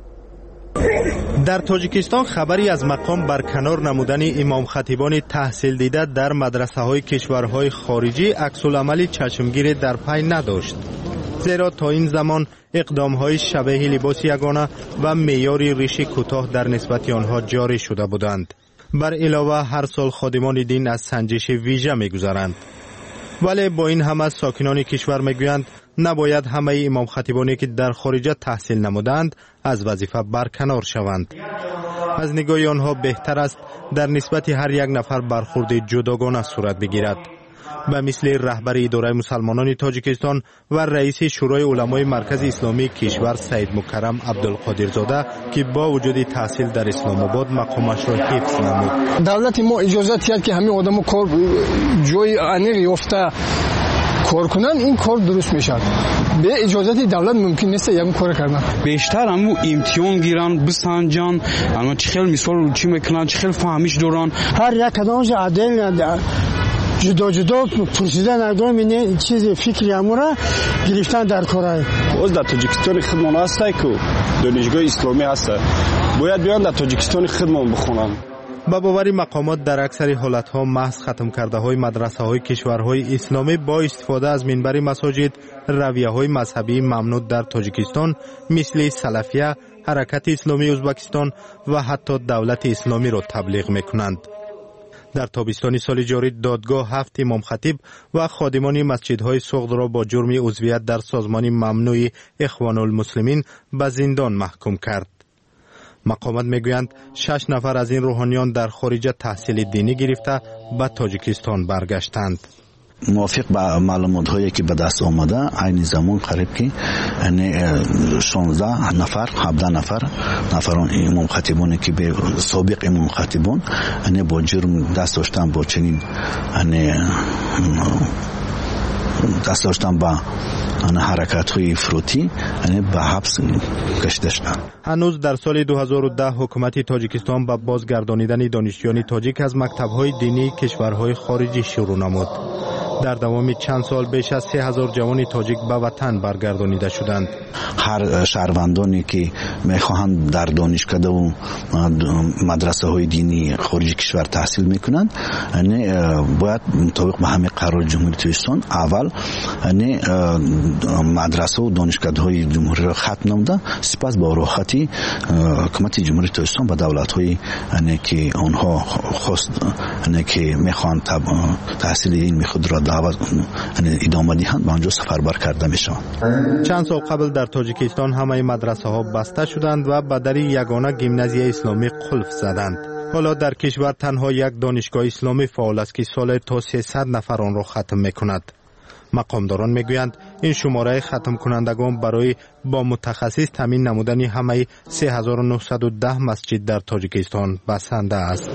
در تاجیکستان خبری از مقام برکنار نمودن امام خطیبان تحصیل دیده در مدرسه های کشورهای خارجی عکس‌العمل چشمگیر در پی نداشت، زیرا تا این زمان اقدام های شبیه لباس یگانه و معیار ریش کوتاه در نسبت آنها جاری شده بودند. بر علاوه هر سال خادمان دین از سنجش ویژه می‌گذرند. ولی با این همه ساکنان کشور میگویند نباید همه امام خطیبانی که در خارج تحصیل نمودند از وظیفه برکنار شوند. از نگاه آنها بهتر است در نسبت هر یک نفر برخورد جداگانه صورت بگیرد. به مثل رهبر اداره مسلمانان تاجیکستان و رئیس شورای علمای مرکز اسلامی کشور سید مکرم عبدالقادرزاده که با وجود تحصیل در اسلام آباد مقامش را حفظ نمود. دولت ما اجازه داد که همه آدمو کار جای انیق یافته کار کنن، این کار درست میشه. به اجازه دولت ممکن نیست یک کار کردن. بیشتر همو امتحان گیرن بسنجان، اما چه خیلی مثال چی میکنن، چه خیلی فهمیش دارن. هر یک کدامش عدل جدا جدا پرسیدن اقدام اینه چیز فکری امورا گرفتن در کارای. از در تاجیکستان خدمت هست که دانشگاه اسلامی هست. باید بیان در تاجیکستان خدمت بخونن. با باور مقامات در اکثر حالتها محض ختم کرده های مدرسه های کشورهای اسلامی با استفاده از منبر مساجد رویه های مذهبی ممنوع در تاجیکستان مثل سلفیه، حرکت اسلامی ازبکستان و حتی دولت اسلامی را تبلیغ میکنند. در تابستان سال جاری دادگاه هفت امام خطیب و خادمان مسجدهای سغد را با جرم عضویت در سازمان ممنوع اخوان المسلمین به زندان محکوم کرد. مقامات میگویند شش نفر از این روحانیان در خارج تحصیل دینی گرفته به تاجیکستان برگشتند. موافق با معلومات هایی که به دست آمده عین زمان قریب که شانزده نفر هفده نفر نفران امام خطیبانی که به سابق امام خطیبان با جرم دست داشتن با چنین دست داشتن با حرکت های فروتی به حبس کشیده شدند. هنوز در سال دو هزار و ده حکومت تاجیکستان با بازگردانیدن دانشجویان تاجیک از مکتب‌های دینی کشورهای خارجی شروع نمود. در دوام چند سال بیش از سه هزار جوان تاجیک به وطن برگردانیده شدند. هر شهروندانی که میخواهند در دانشکده و مدرسه های دینی خارج کشور تحصیل میکنند باید مطابق به همه قرار جمهوری تاجیکستان اول مدرسه و دانشکده های جمهوری را ختم نموده، سپس با راحتی حکومت جمهوری تاجیکستان به دولت های که آنها خواست که میخواهند تحصیل دین خود را دعوت ادامه دهند به آنجا سفربر کرده میشوند. چند سال قبل در تاجیکستان همه مدرسه ها بسته شدند و به در یگانه گیمنازی اسلامی قلف زدند. حالا در کشور تنها یک دانشگاه اسلامی فعال است که سال تا سیصد نفر آن را ختم میکند. مقامداران میگویند این شماره ختم کنندگان برای با متخصص تامین نمودن همه سه هزار و نهصد و ده مسجد در تاجیکستان بسنده است.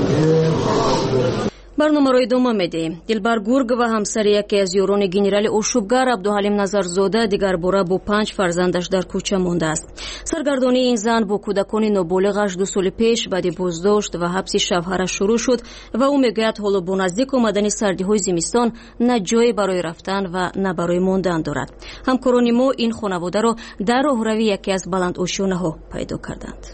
برنامه را ادامه میدیم. دلبر گورگ و همسر یکی از یاران گنرال اشوبگر عبدالحلیم نظرزاده دیگر باره با پنج فرزندش در کوچه مانده است. سرگردانی این زن با کودکان نابالغش دو سال پیش بعد بازداشت و حبس شوهرش شروع شد و او میگوید حالا با نزدیک آمدن سردی های زمستان نه جایی برای رفتن و نه برای ماندن دارد. همکاران ما این خانواده را در راهروی یکی از بلند آشیانه ها پیدا کردند.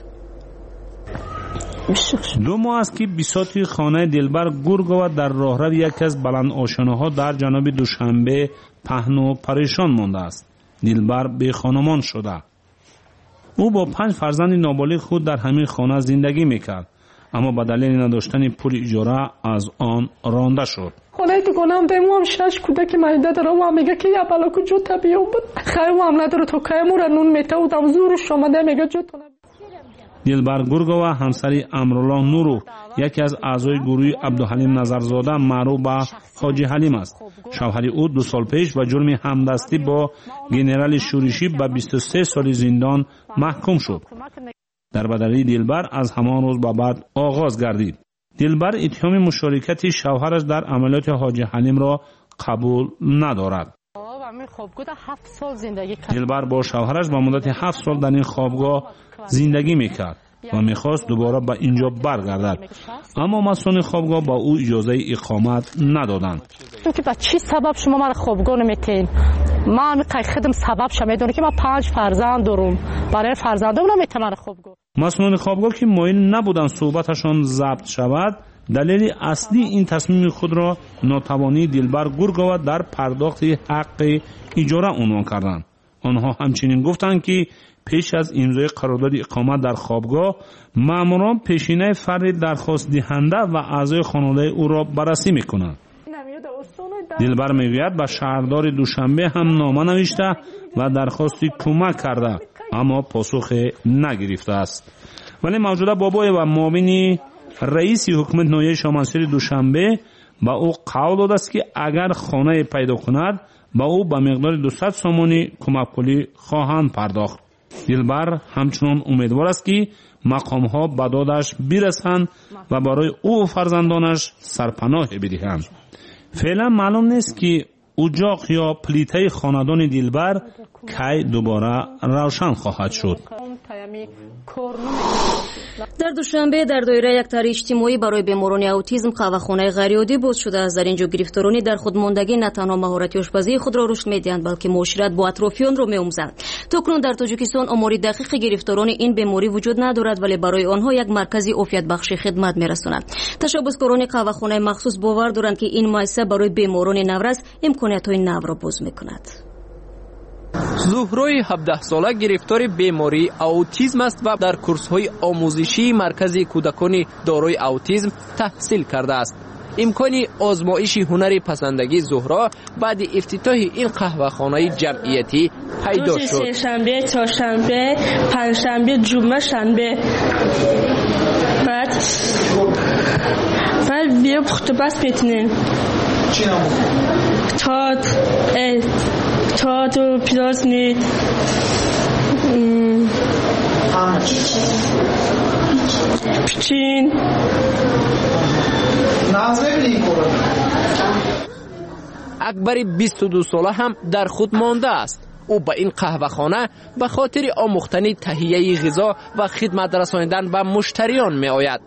دو ماه است که بساط خانه دلبر گورگوه در راهرو یکی از بلند آشیانه ها در جنوب دوشنبه پهن و پریشان مانده است. دلبر به خانمان شده. او با پنج فرزند نابالغ خود در همین خانه زندگی میکرد، اما به دلیل نداشتن پول اجاره از آن رانده شد. خونه دیگانم دیمو هم شش کودک مایده داره و میگه که یا بالا کجا طبیعه بود خیلی هم نداره تا که مورا نون میته و دم زورش آمده میگه جو تو دلبر گورگوا همسر امرالله نورو یکی از اعضای گروه عبدالحلیم نظرزاده معروف به حاجی حلیم است. شوهر او دو سال پیش و جرم همدستی با گنرال شورشی به بیست و سه سال زندان محکوم شد. در بدلی دلبر از همان روز به بعد آغاز گردید. دلبر اتهام مشارکت شوهرش در عملیات حاجی حلیم را قبول ندارد. دلبر با شوهرش به مدت هفت سال در این خوابگاه زندگی میکرد و میخواست دوباره به اینجا برگردد، اما مسئولان خوابگاه با او اجازه اقامت ندادند. که با چی سبب شما من خوابگاه نمیتین؟ من خودم سبب شما میدونم که من پنج فرزند دارم، برای فرزندام نمیتونم خوابگاه. مسئولان خوابگاه که مایل نبودند صحبتشان ضبط شود، دلیل اصلی این تصمیم خود را ناتوانی دلبر گورگوا در پرداخت حق اجاره عنوان کردند. آنها همچنین گفتند که پیش از امضای قرارداد اقامت در خوابگاه، ماموران پیشینه فرد درخواست دهنده و اعضای خانواده او را بررسی میکنند. دلبر میگوید به شهردار دوشنبه هم نامه نوشته و درخواست کمک کرده، اما پاسخ نگرفته است. ولی موجوده بابای و معاون رئیس حکومت ناحیه شامنسیر دوشنبه با او قول داده است که اگر خانه پیدا کند با او به مقدار دویست سامانی کمک پولی خواهند پرداخت. دلبر همچنان امیدوار است که مقام‌ها به دادش برسند و برای او و فرزندانش سرپناه بدهند. فعلا معلوم نیست که اجاق یا پلیته خاندان دلبر کی دوباره روشن خواهد شد. در دوشنبه در دایره یک طرح اجتماعی برای بیماران اوتیسم قهوه‌خانه غیرعادی باز شده است. در اینجا گرفتارانی در خودماندگی نه تنها مهارت آشپزی خود را رشد می‌دهند بلکه معاشرت با اطرافیان را می‌آموزند. تاکنون در تاجیکستان آمار دقیق گرفتاران این بیماری وجود ندارد، ولی برای آنها یک مرکز عافیت بخش خدمت می‌رساند. تشبثکاران قهوه‌خانه مخصوص باور دارند که این مؤسسه برای بیماران نورس امکانات‌های نو را باز می‌کند. زهرای هفده ساله گرفتار بیماری اوتیسم است و در کورس‌های آموزشی مرکز کودکان دارای اوتیسم تحصیل کرده است. امکان آزمایش هنر پسندگی زهرا بعد افتتاح این قهوه‌خانه جمعیتی پیدا شد. روز شنبه، چهارشنبه، پنجشنبه، جمعه، شنبه. بعد بعد بیا خطبه میتونیم. تاد تاد و پیاز میت. پیچین. اکبر بیست و دو ساله هم در خود مانده است. او به این قهوه‌خانه به خاطر آموختن تهیه غذا و خدمت رساندن به مشتریان می آید.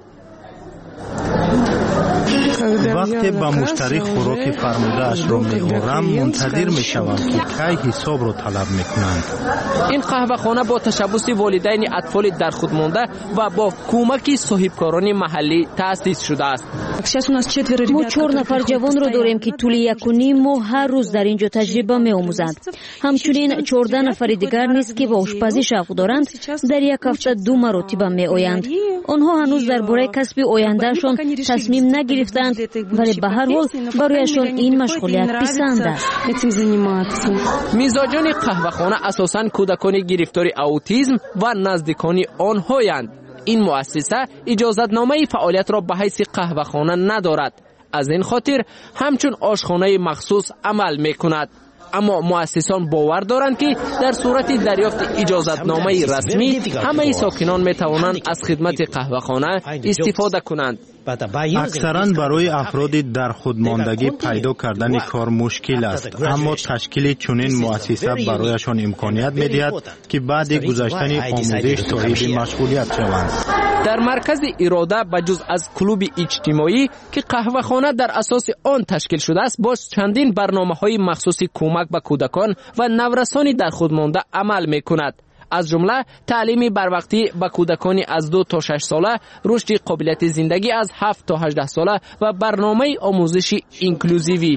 وقتی با مشتری خوراک فرموده اش را می‌آورم منتظر می‌شوم که کی حساب را طلب می‌کنند. این قهوه‌خانه با تشبث والدین اطفال در خود مانده و با کمک صاحبکاران محلی تأسیس شده است. ما چهار نفر جوان را داریم که طول یک و نیم ماه هر روز در اینجا تجربه می‌آموزند. همچنین چهارده نفر دیگر نیز که با آشپزی شوق دارند در یک هفته دو مرتبه می‌آیند. آنها هنوز درباره کسب آیندهشان تصمیم نگرفتند، ولی به هر حال برایشان این مشغولیت پسند است. میزاجان قهوه‌خانه اساساً کودکان گرفتار اوتیسم و نزدیکان آنهایند. این مؤسسه اجازتنامه فعالیت را به حیث قهوه‌خانه ندارد. از این خاطر همچون آشخانه مخصوص عمل می‌کند. اما مؤسسان باور دارند که در صورت دریافت اجازتنامه رسمی همه ساکنان می‌توانند از خدمت قهوه‌خانه استفاده کنند. اکثرا برای افراد در خودماندگی پیدا کردن کار مشکل است، اما تشکیل چنین مؤسسه برایشان امکانیت می‌دهد که بعد گذشتن آموزش صاحب مشغولیت شوند. در مرکز اراده بجز از کلوب اجتماعی که قهوه‌خانه در اساس آن تشکیل شده است، باز چندین برنامه‌های مخصوص کمک به کودکان و نورسان در خودمانده عمل می‌کند. از جمله تعلیم بروقتی به کودکان از دو تا شش ساله، رشد قابلیت زندگی از هفت تا هجده ساله و برنامه آموزشی اینکلوزیوی.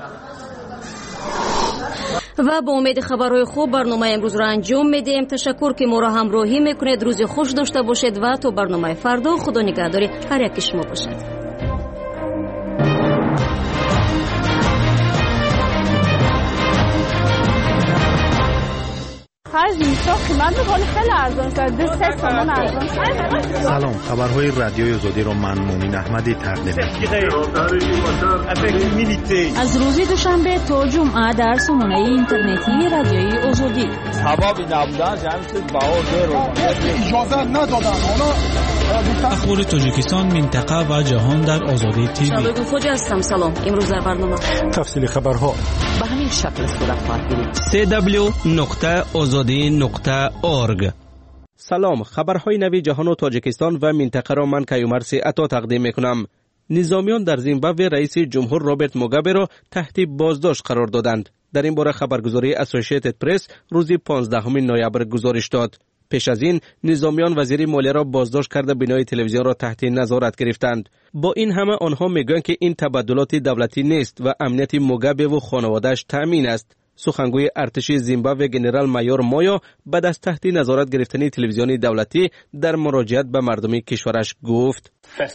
و با امید خبرهای خوب برنامه امروز را انجام میدیم. تشکر که ما را همراهی میکنید. روز خوش داشته باشید و تا برنامه فردا خدا نگهداری هر یک شما باشد. خرج میشه قیمت میکنه خیلی ارزان شده سه تومن ارزان شده. سلام، خبرهای رادیوی آزادی را من مومین احمدی تقدیم می‌کنم. از روز دوشنبه تا جمعه در سامانه اینترنتی رادیوی آزادی. سبب نبودن جمعیت باور رو اجازه ندادن. اخبار تاجیکستان، منطقه و جهان در آزادی تیوی. شبکه فوج هستم. سلام. امروز در برنامه تفصیل خبرها به همین شکل صورت خواهد گرفت. سی دبلیو نقطه آزادی نقطه اورگ. سلام، خبرهای نوی جهان و تاجیکستان و منطقه را من کیومرث عطا تقدیم میکنم. نظامیان در زیمبابوه رئیس جمهور رابرت موگابه را تحت بازداشت قرار دادند. در این باره خبرگزاری اسوسییتد پرس روز پانزدهم نوامبر گزارش داد. پیش از این نظامیان وزیر مالیه را بازداشت کرده بینای تلویزیون را تحت نظارت گرفتند. با این همه آنها میگویند که این تبادلات دولتی نیست و امنیت موگابه و خانواده‌اش تأمین است. سخنگوی ارتش زیمبابوه ژنرال مایور مایا بعد از تحت نظارت گرفتن تلویزیون دولتی در مراجعت به مردم کشورش گفت: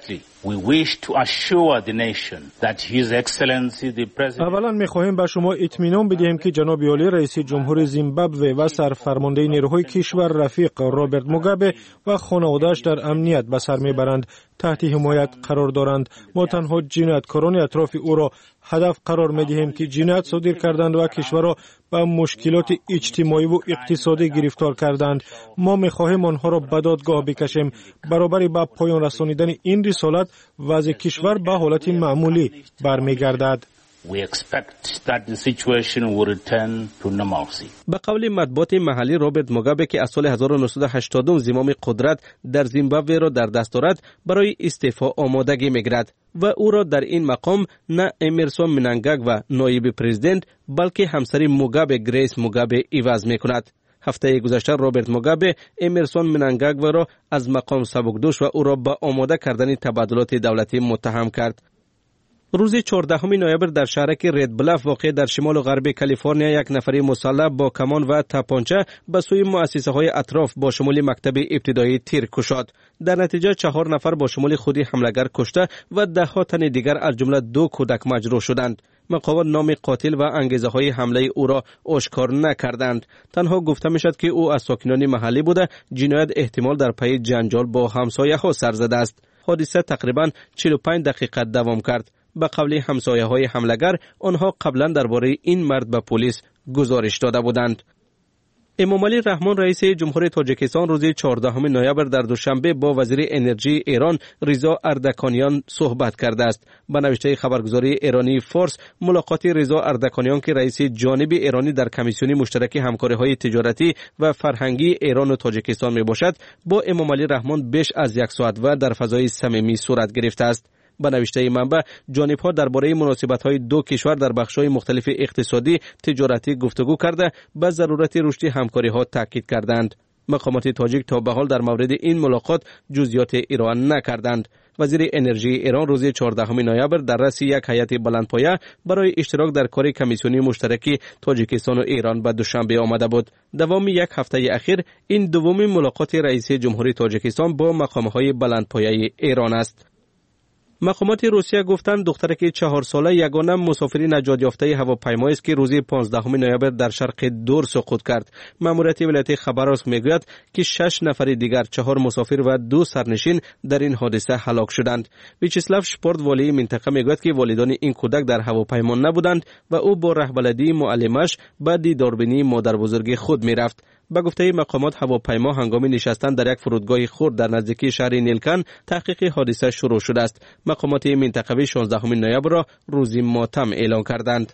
اولا می‌خواهیم به شما اطمینان بدهیم که جناب عالی رئیس جمهور زیمبابوه و سرفرمانده نیروهای کشور رفیق رابرت موگابه و خانواده‌اش در امنیت به سر میبرند، تحت حمایت قرار دارند. ما تنها جنایتکاران اطراف او را هدف قرار می‌دهیم که جنایت صادر کردند و کشور را به مشکلات اجتماعی و اقتصادی گرفتار کردند. ما می‌خواهیم آنها را به دادگاه بکشیم. برابر با پایان رسانیدن این رسالت وضع کشور به حالت معمولی برمیگردد. به قول مطبوعات محلی، رابرت موگابه که از سال هزار و نهصد و هشتاد زمام قدرت در زیمبابوه را در دست دارد برای استعفا آمادگی می‌گیرد و او را در این مقام نه امرسون مننگاگ و نایب پرزیدنت بلکه همسر موگابه گریس موگابه عوض می‌کند. هفته گذشته رابرت موگابه امرسون مننگاگ را از مقام سبکدوش و او را به آماده کردن تبادلات دولتی متهم کرد. روز چهاردهم نوامبر در شهرک رید بلاف واقع در شمال و غرب کالیفرنیا یک نفری مسلح با کمان و تپانچه به سوی مؤسسه های اطراف با شمول مکتب ابتدایی تیر کشاد. در نتیجه چهار نفر با شمول خودی حملگر کشته و ده ها تن دیگر از جمله دو کودک مجروح شدند. مقامات نام قاتل و انگیزه های حمله او را آشکار نکردند. تنها گفته میشد که او از ساکنان محلی بوده. جنایت احتمال در پی جنجال با همسایه ها سر زده است. حادثه تقریبا چهل و پنج دقیقه دوام کرد. به قول همسایه های حملگر، آنها قبلا درباره این مرد به پلیس گزارش داده بودند. امامعلی رحمان رئیس جمهور تاجیکستان روز چهاردهم نوامبر در دوشنبه با وزیر انرژی ایران رضا اردکانیان صحبت کرده است. به نوشته خبرگزاری ایرانی فارس، ملاقات رضا اردکانیان که رئیس جانب ایرانی در کمیسیون مشترک همکاری‌های تجارتی و فرهنگی ایران و تاجیکستان میباشد، با امامعلی رحمان بیش از یک ساعت و در فضای صمیمی صورت گرفته است. به نوشته منبع، جانب‌ها درباره مناسبت‌های دو کشور در بخش‌های مختلف اقتصادی، تجارتی گفتگو کرده به ضرورت رشد همکاری‌ها تاکید کردند. مقامات تاجیک تا به حال در مورد این ملاقات جزئیات ایران نکردند. وزیر انرژی ایران روز چهاردهم نوامبر در رأس یک هیئت بلندپایه برای اشتراک در کار کمیسیونی مشترک تاجیکستان و ایران به دوشنبه آمده بود. دوام یک هفته اخیر این دومین ملاقات رئیس جمهوری تاجیکستان با مقام‌های بلندپایه ایران است. مقامات روسیه گفتند دخترک چهار ساله یگانه مسافر نجات یافته هواپیمایی است که روز پانزدهم نوامبر در شرق دور سقوط کرد. ماموریت ولایت خبراسک میگوید که شش نفر دیگر، چهار مسافر و دو سرنشین در این حادثه هلاک شدند. ویچسلاو شپورت والی منطقه میگوید که والدان این کودک در هواپیما نبودند و او با رهبردی معلمش به دیداربینی مادر بزرگ خود میرفت. به گفته مقامات هواپیما هنگام نشستن در یک فرودگاه خرد در نزدیکی شهر نیلکن تحقیق حادثه شروع شده است. مقامات منطقوی شانزدهم نوامبر را روز ماتم اعلام کردند.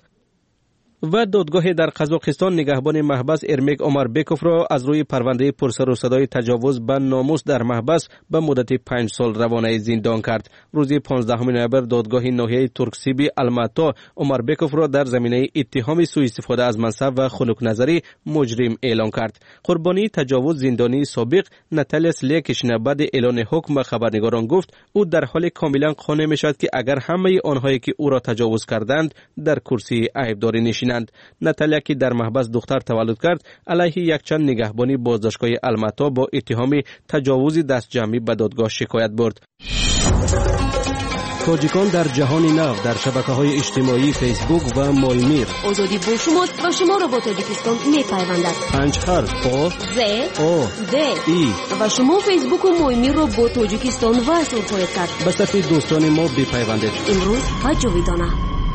و دادگاه در قزاقستان نگهبان محبس ارمک عمربکوف را از روی پرونده پرسر و صدای تجاوز به ناموس در محبس به مدت پنج سال روانه زندان کرد. روز پانزدهم نوامبر دادگاه ناحیه ترکسیبی الماتا عمربکوف را در زمینه اتهام سوء استفاده از منصب و خنک نظری مجرم اعلان کرد. قربانی تجاوز زندانی سابق ناتالیاس لیکشنا بعد اعلان حکم به خبرنگاران گفت او در حال کاملا قانع میشد که اگر همه آنهایی که او را تجاوز کردند در کرسی عیبداری نشینند. ناتالیا که در محبس دختر تولد کرد علیه یک چند نگهبانی بازداشتگاه الماتا با اتهام تجاوز دست جمعی به دادگاه شکایت برد. تاجیکان در جهان نو در شبکه‌های اجتماعی فیسبوک و مالمیر. آزادی با شما و شما را با تاجیکستان می‌پیوندد. پنج حرف آ ز او د ای و شما فیسبوک و مالمیر را با تاجیکستان وصل خواهید کرد. به صفحه دوستان ما بپیوندید. امروز و جاویدانه.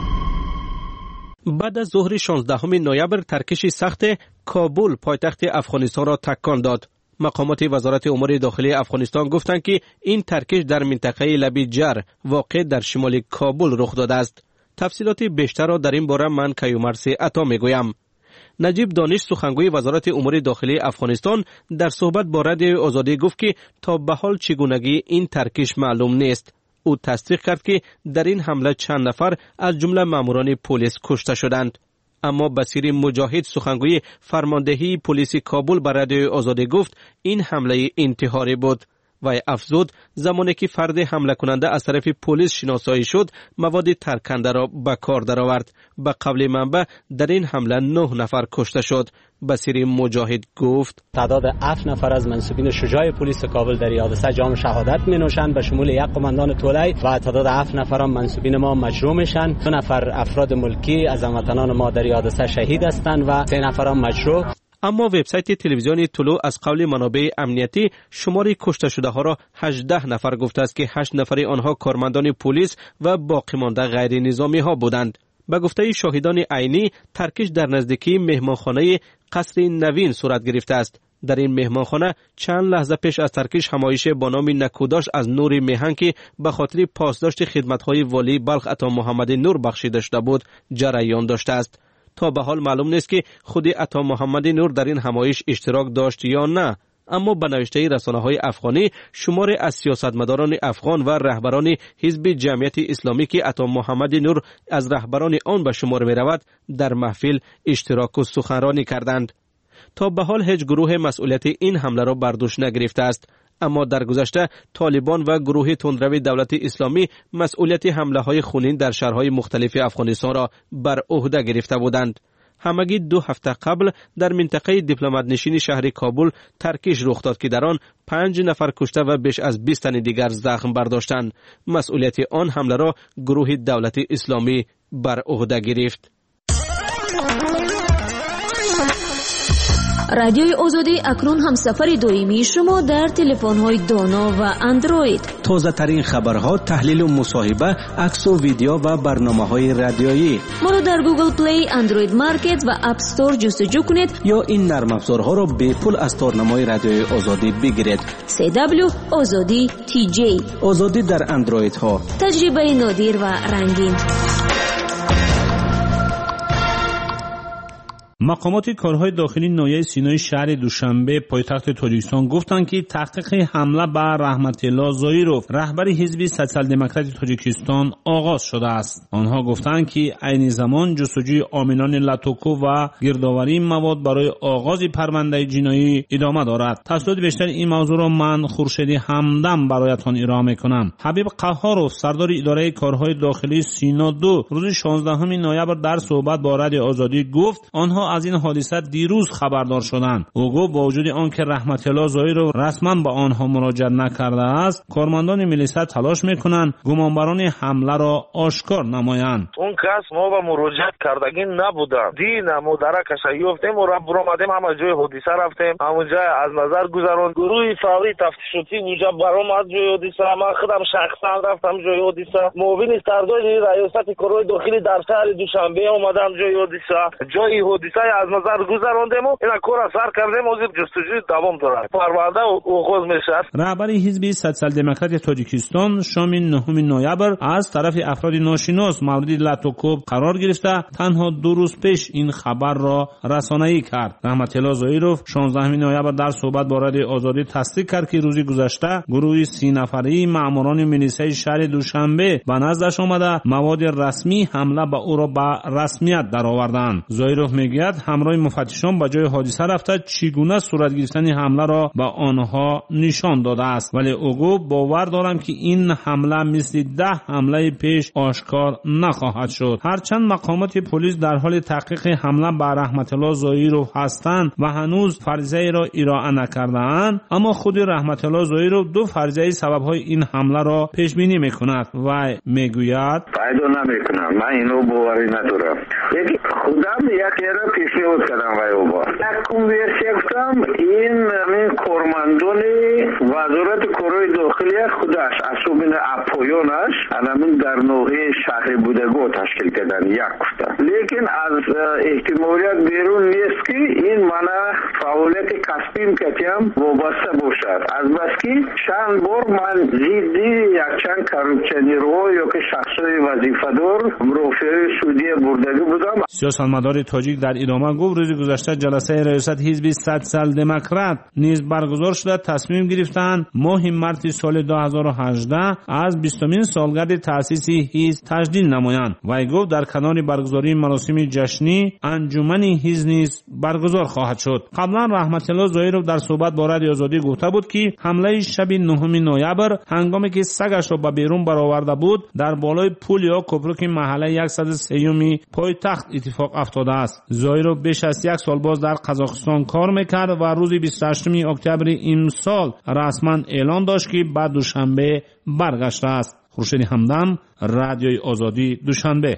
بعد از ظهر شانزدهم نوامبر ترکش سخت کابل پایتخت افغانستان را تکان داد. مقامات وزارت امور داخلی افغانستان گفتند که این ترکش در منطقه لبی جر واقع در شمال کابل رخ داده است. تفصیلات بیشتر را در این باره من کیومرث عطا میگویم. نجیب دانش سخنگوی وزارت امور داخلی افغانستان در صحبت با رادیو آزادی گفت که تا به حال چگونگی این ترکش معلوم نیست. او تصدیق کرد که در این حمله چند نفر از جمله ماموران پلیس کشته شدند. اما بصیر مجاهد سخنگوی فرماندهی پلیس کابل بر رادیو آزادی گفت این حمله انتحاری بود و افزود زمانی که فرد حمله کننده از طرف پلیس شناسایی شد مواد ترکنده را به کار درآورد. به قول منبع در این حمله نه نفر کشته شد. بصیر مجاهد گفت تعداد هفت نفر از منصوبین شجاع پلیس کابل در حادثه جام شهادت می نوشند به شمول یک قماندان تولی و تعداد هفت نفر منصوبین ما مجروح میشن. دو نفر افراد ملکی از هموطنان ما در حادثه شهید هستند و سه نفر مجروح. اما وبسایت تلویزیونی طلوع از قول منابع امنیتی شمار کشته شده ها را هجده نفر گفته است که هشت نفر آنها کارمندان پلیس و باقی مانده غیر نظامی ها بودند. به گفته شاهدان عینی ترکش در نزدیکی مهمانخانه قصر نوین صورت گرفته است. در این مهمانخانه چند لحظه پیش از ترکش همایش با نام نکوداش از نور میهن که به خاطر پاسداشت خدمت‌های والی بلخ عطا محمد نور بخشیده شده بود جریان داشته است. تا به حال معلوم نیست که خود عطا محمد نور در این همایش اشتراک داشت یا نه. اما به نوشته رسانه‌های افغانی شمار از سیاستمداران افغان و رهبران حزب جمعیت اسلامی که عطا محمد نور از رهبران آن به شمار می‌رود در محفل اشتراک و سخنرانی کردند. تا به حال هیچ گروه مسئولیت این حمله را بر دوش نگرفته است. اما در گذشته طالبان و گروه تندرو دولت اسلامی مسئولیت حمله های خونین در شهرهای مختلف افغانستان را بر عهده گرفته بودند. همگی دو هفته قبل در منطقه دیپلمات نشین شهر کابل ترکش رخ داد که در آن پنج نفر کشته و بیش از بیست تن دیگر زخم برداشتند. مسئولیت آن حمله را گروه دولت اسلامی بر عهده گرفت. رادیوی آزادی اکنون هم سفر دائمی شما در تلفن‌های دانا و اندروید. تازه ترین خبرها، تحلیل و مصاحبه، عکس و ویدیو و برنامه‌های رادیویی. ما را در گوگل پلی، اندروید مارکت و اپ استور جستجو کنید یا این نرم افزارها را به پول از تارنمای رادیوی آزادی بگیرید. سی دبلیو آزادی تی جی. آزادی در اندروید ها. تجربه نادر و رنگین. مقامات کارهای داخلی ناحیه سینای شهر دوشنبه پایتخت تاجیکستان گفتند که تحقیق حمله بر رحمت الله زایروف رهبر حزب سوسیال دموکرات تاجیکستان آغاز شده است. آنها گفتند که عین زمان جستجوی عاملان لاتوکو و گردآوری مواد برای آغاز پرونده جنایی ادامه دارد. تفصیلات بیشتر این موضوع را من خورشیدی همدم برایتان ارائه میکنم. حبیب قهاروف سردار اداره کارهای داخلی سینا دو روز شانزدهم نوامبر در صحبت با رادیو آزادی گفت آنها از این حادثه دیروز خبردار شدند. او گفت با وجود آنکه رحمت الله زایروف رسما به آنها مراجعه نکرده است، کارمندان ملیسا تلاش میکنند گمانبران حمله را آشکار نمایند. اون کس ما با مراجعه کردگی نبودند. دین ما درکش یافتیم و رب برآمدیم، همه جای حادثه رفتیم، همونجا از نظر گذراند. گروه فوری تفتیشاتی اونجا برآمد جای حادثه. من خودم شخصا رفتم جای حادثه. معاون سردار ریاست کارهای داخلی در شهر دوشنبه اومدم جای حادثه. جای حادثه از نظر گذراندیم و اینا کار سر کردیم و جستجوی دوام دارد. پرونده آغاز میشه. رهبر حزب سوسیال دموکرات تاجیکستان شام نهم نوامبر از طرف افراد ناشناس مورد لاتوکوب قرار گرفته تنها دو روز پیش این خبر را رسانه‌ای کرد. رحمت الله زایروف شانزدهم نوامبر در صحبت با رادیو آزادی تصدیق کرد که روزی گذشته گروهی سی نفری ماموران ملیسای شهر دوشنبه به نزدش آمده مواد رسمی حمله به او را به رسمیت درآوردند. زایروف میگوید میگوید همراه مفتشان به جای حادثه رفته چگونه صورت گرفتن حمله را به آنها نشان داده است. ولی او گفت باور دارم که این حمله مثل ده حمله پیش آشکار نخواهد شد. هرچند مقامات پلیس در حال تحقیق حمله به رحمت الله ظاهرو هستند و هنوز فرضیه را ارائه نکرده‌اند، اما خود رحمت الله ظاهرو دو فرضیه سبب‌های این حمله را پیش بینی می‌کند و میگوید پیدا نمی‌کنم، من اینو باوری ندارم. یکی خودم یک را پیشنهاد کردم و او با یک کنورسیون گفتم این این کارمندان وزارت کارهای داخلی خودش اسوبین اپویونش الان در نوحه شهر بودگو تشکیل کردن یک گفتم، لیکن از احتمالیت بیرون نیست که این منع فعالیت کسبیم کتیم وابسته باشد. از بس که چند بار من زیدی یک چند کارپشنی رو یا که شخصای وظیفه‌دار مرافعه سعودیه بردگی بودم. سیاستمدار تاجیک در ادامه گفت روز گذشته جلسه ریاست حزب صد سال دموکرات نیز برگزار شده. تصمیم گرفتند ماه مارس سال دو هزار و هجده از بیستمین سالگرد تأسیس حزب تجدید نمایند. وی گفت در کنار برگزاری مراسم جشنی انجمن حزب نیز برگزار خواهد شد. قبلا رحمت الله ظاهرو در صحبت با رادیو آزادی گفته بود که حمله شب نهم نوامبر هنگامی که سگش را به بیرون برآورده بود در بالای پل یا کوپرک محله صد و سه پایتخت اتفاق افتاده است. ظاهرو بیش از یک سال باز در قزاقستان کار میکرد و روز بیست و هشتم اکتبر امسال رسما اعلان داشت که بعد دوشنبه برگشته است. خورشید همدم، رادیوی آزادی، دوشنبه.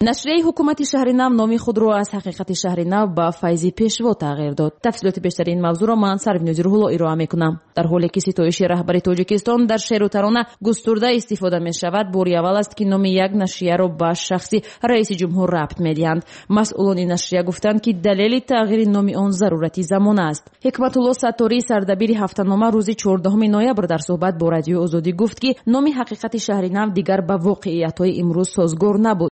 نشریه حکومت شهر نو نامی خود را از حقیقت شهر نو به فیضی پیشوا تغییر داد. تفصیلات بیشتر این موضوع را من سروینوزی روحلا ارائه میکنم. در حالی که ستایش رهبری تاجیکستان در شعر و ترانه گسترده استفاده می شود، باری اول است که نام یک نشریه را به شخصی رئیس جمهور ربط میدهند. مسئولان این نشریه گفتند که دلیل تغییر نام آن ضرورتی زمان است. حکمت الله ستاری سردبیر هفته‌نامه روز چهاردهم نوامبر در صحبت با رادیو آزادی گفت که نام حقیقت شهر نو دیگر به واقعیت‌های امروز سازگار نبود.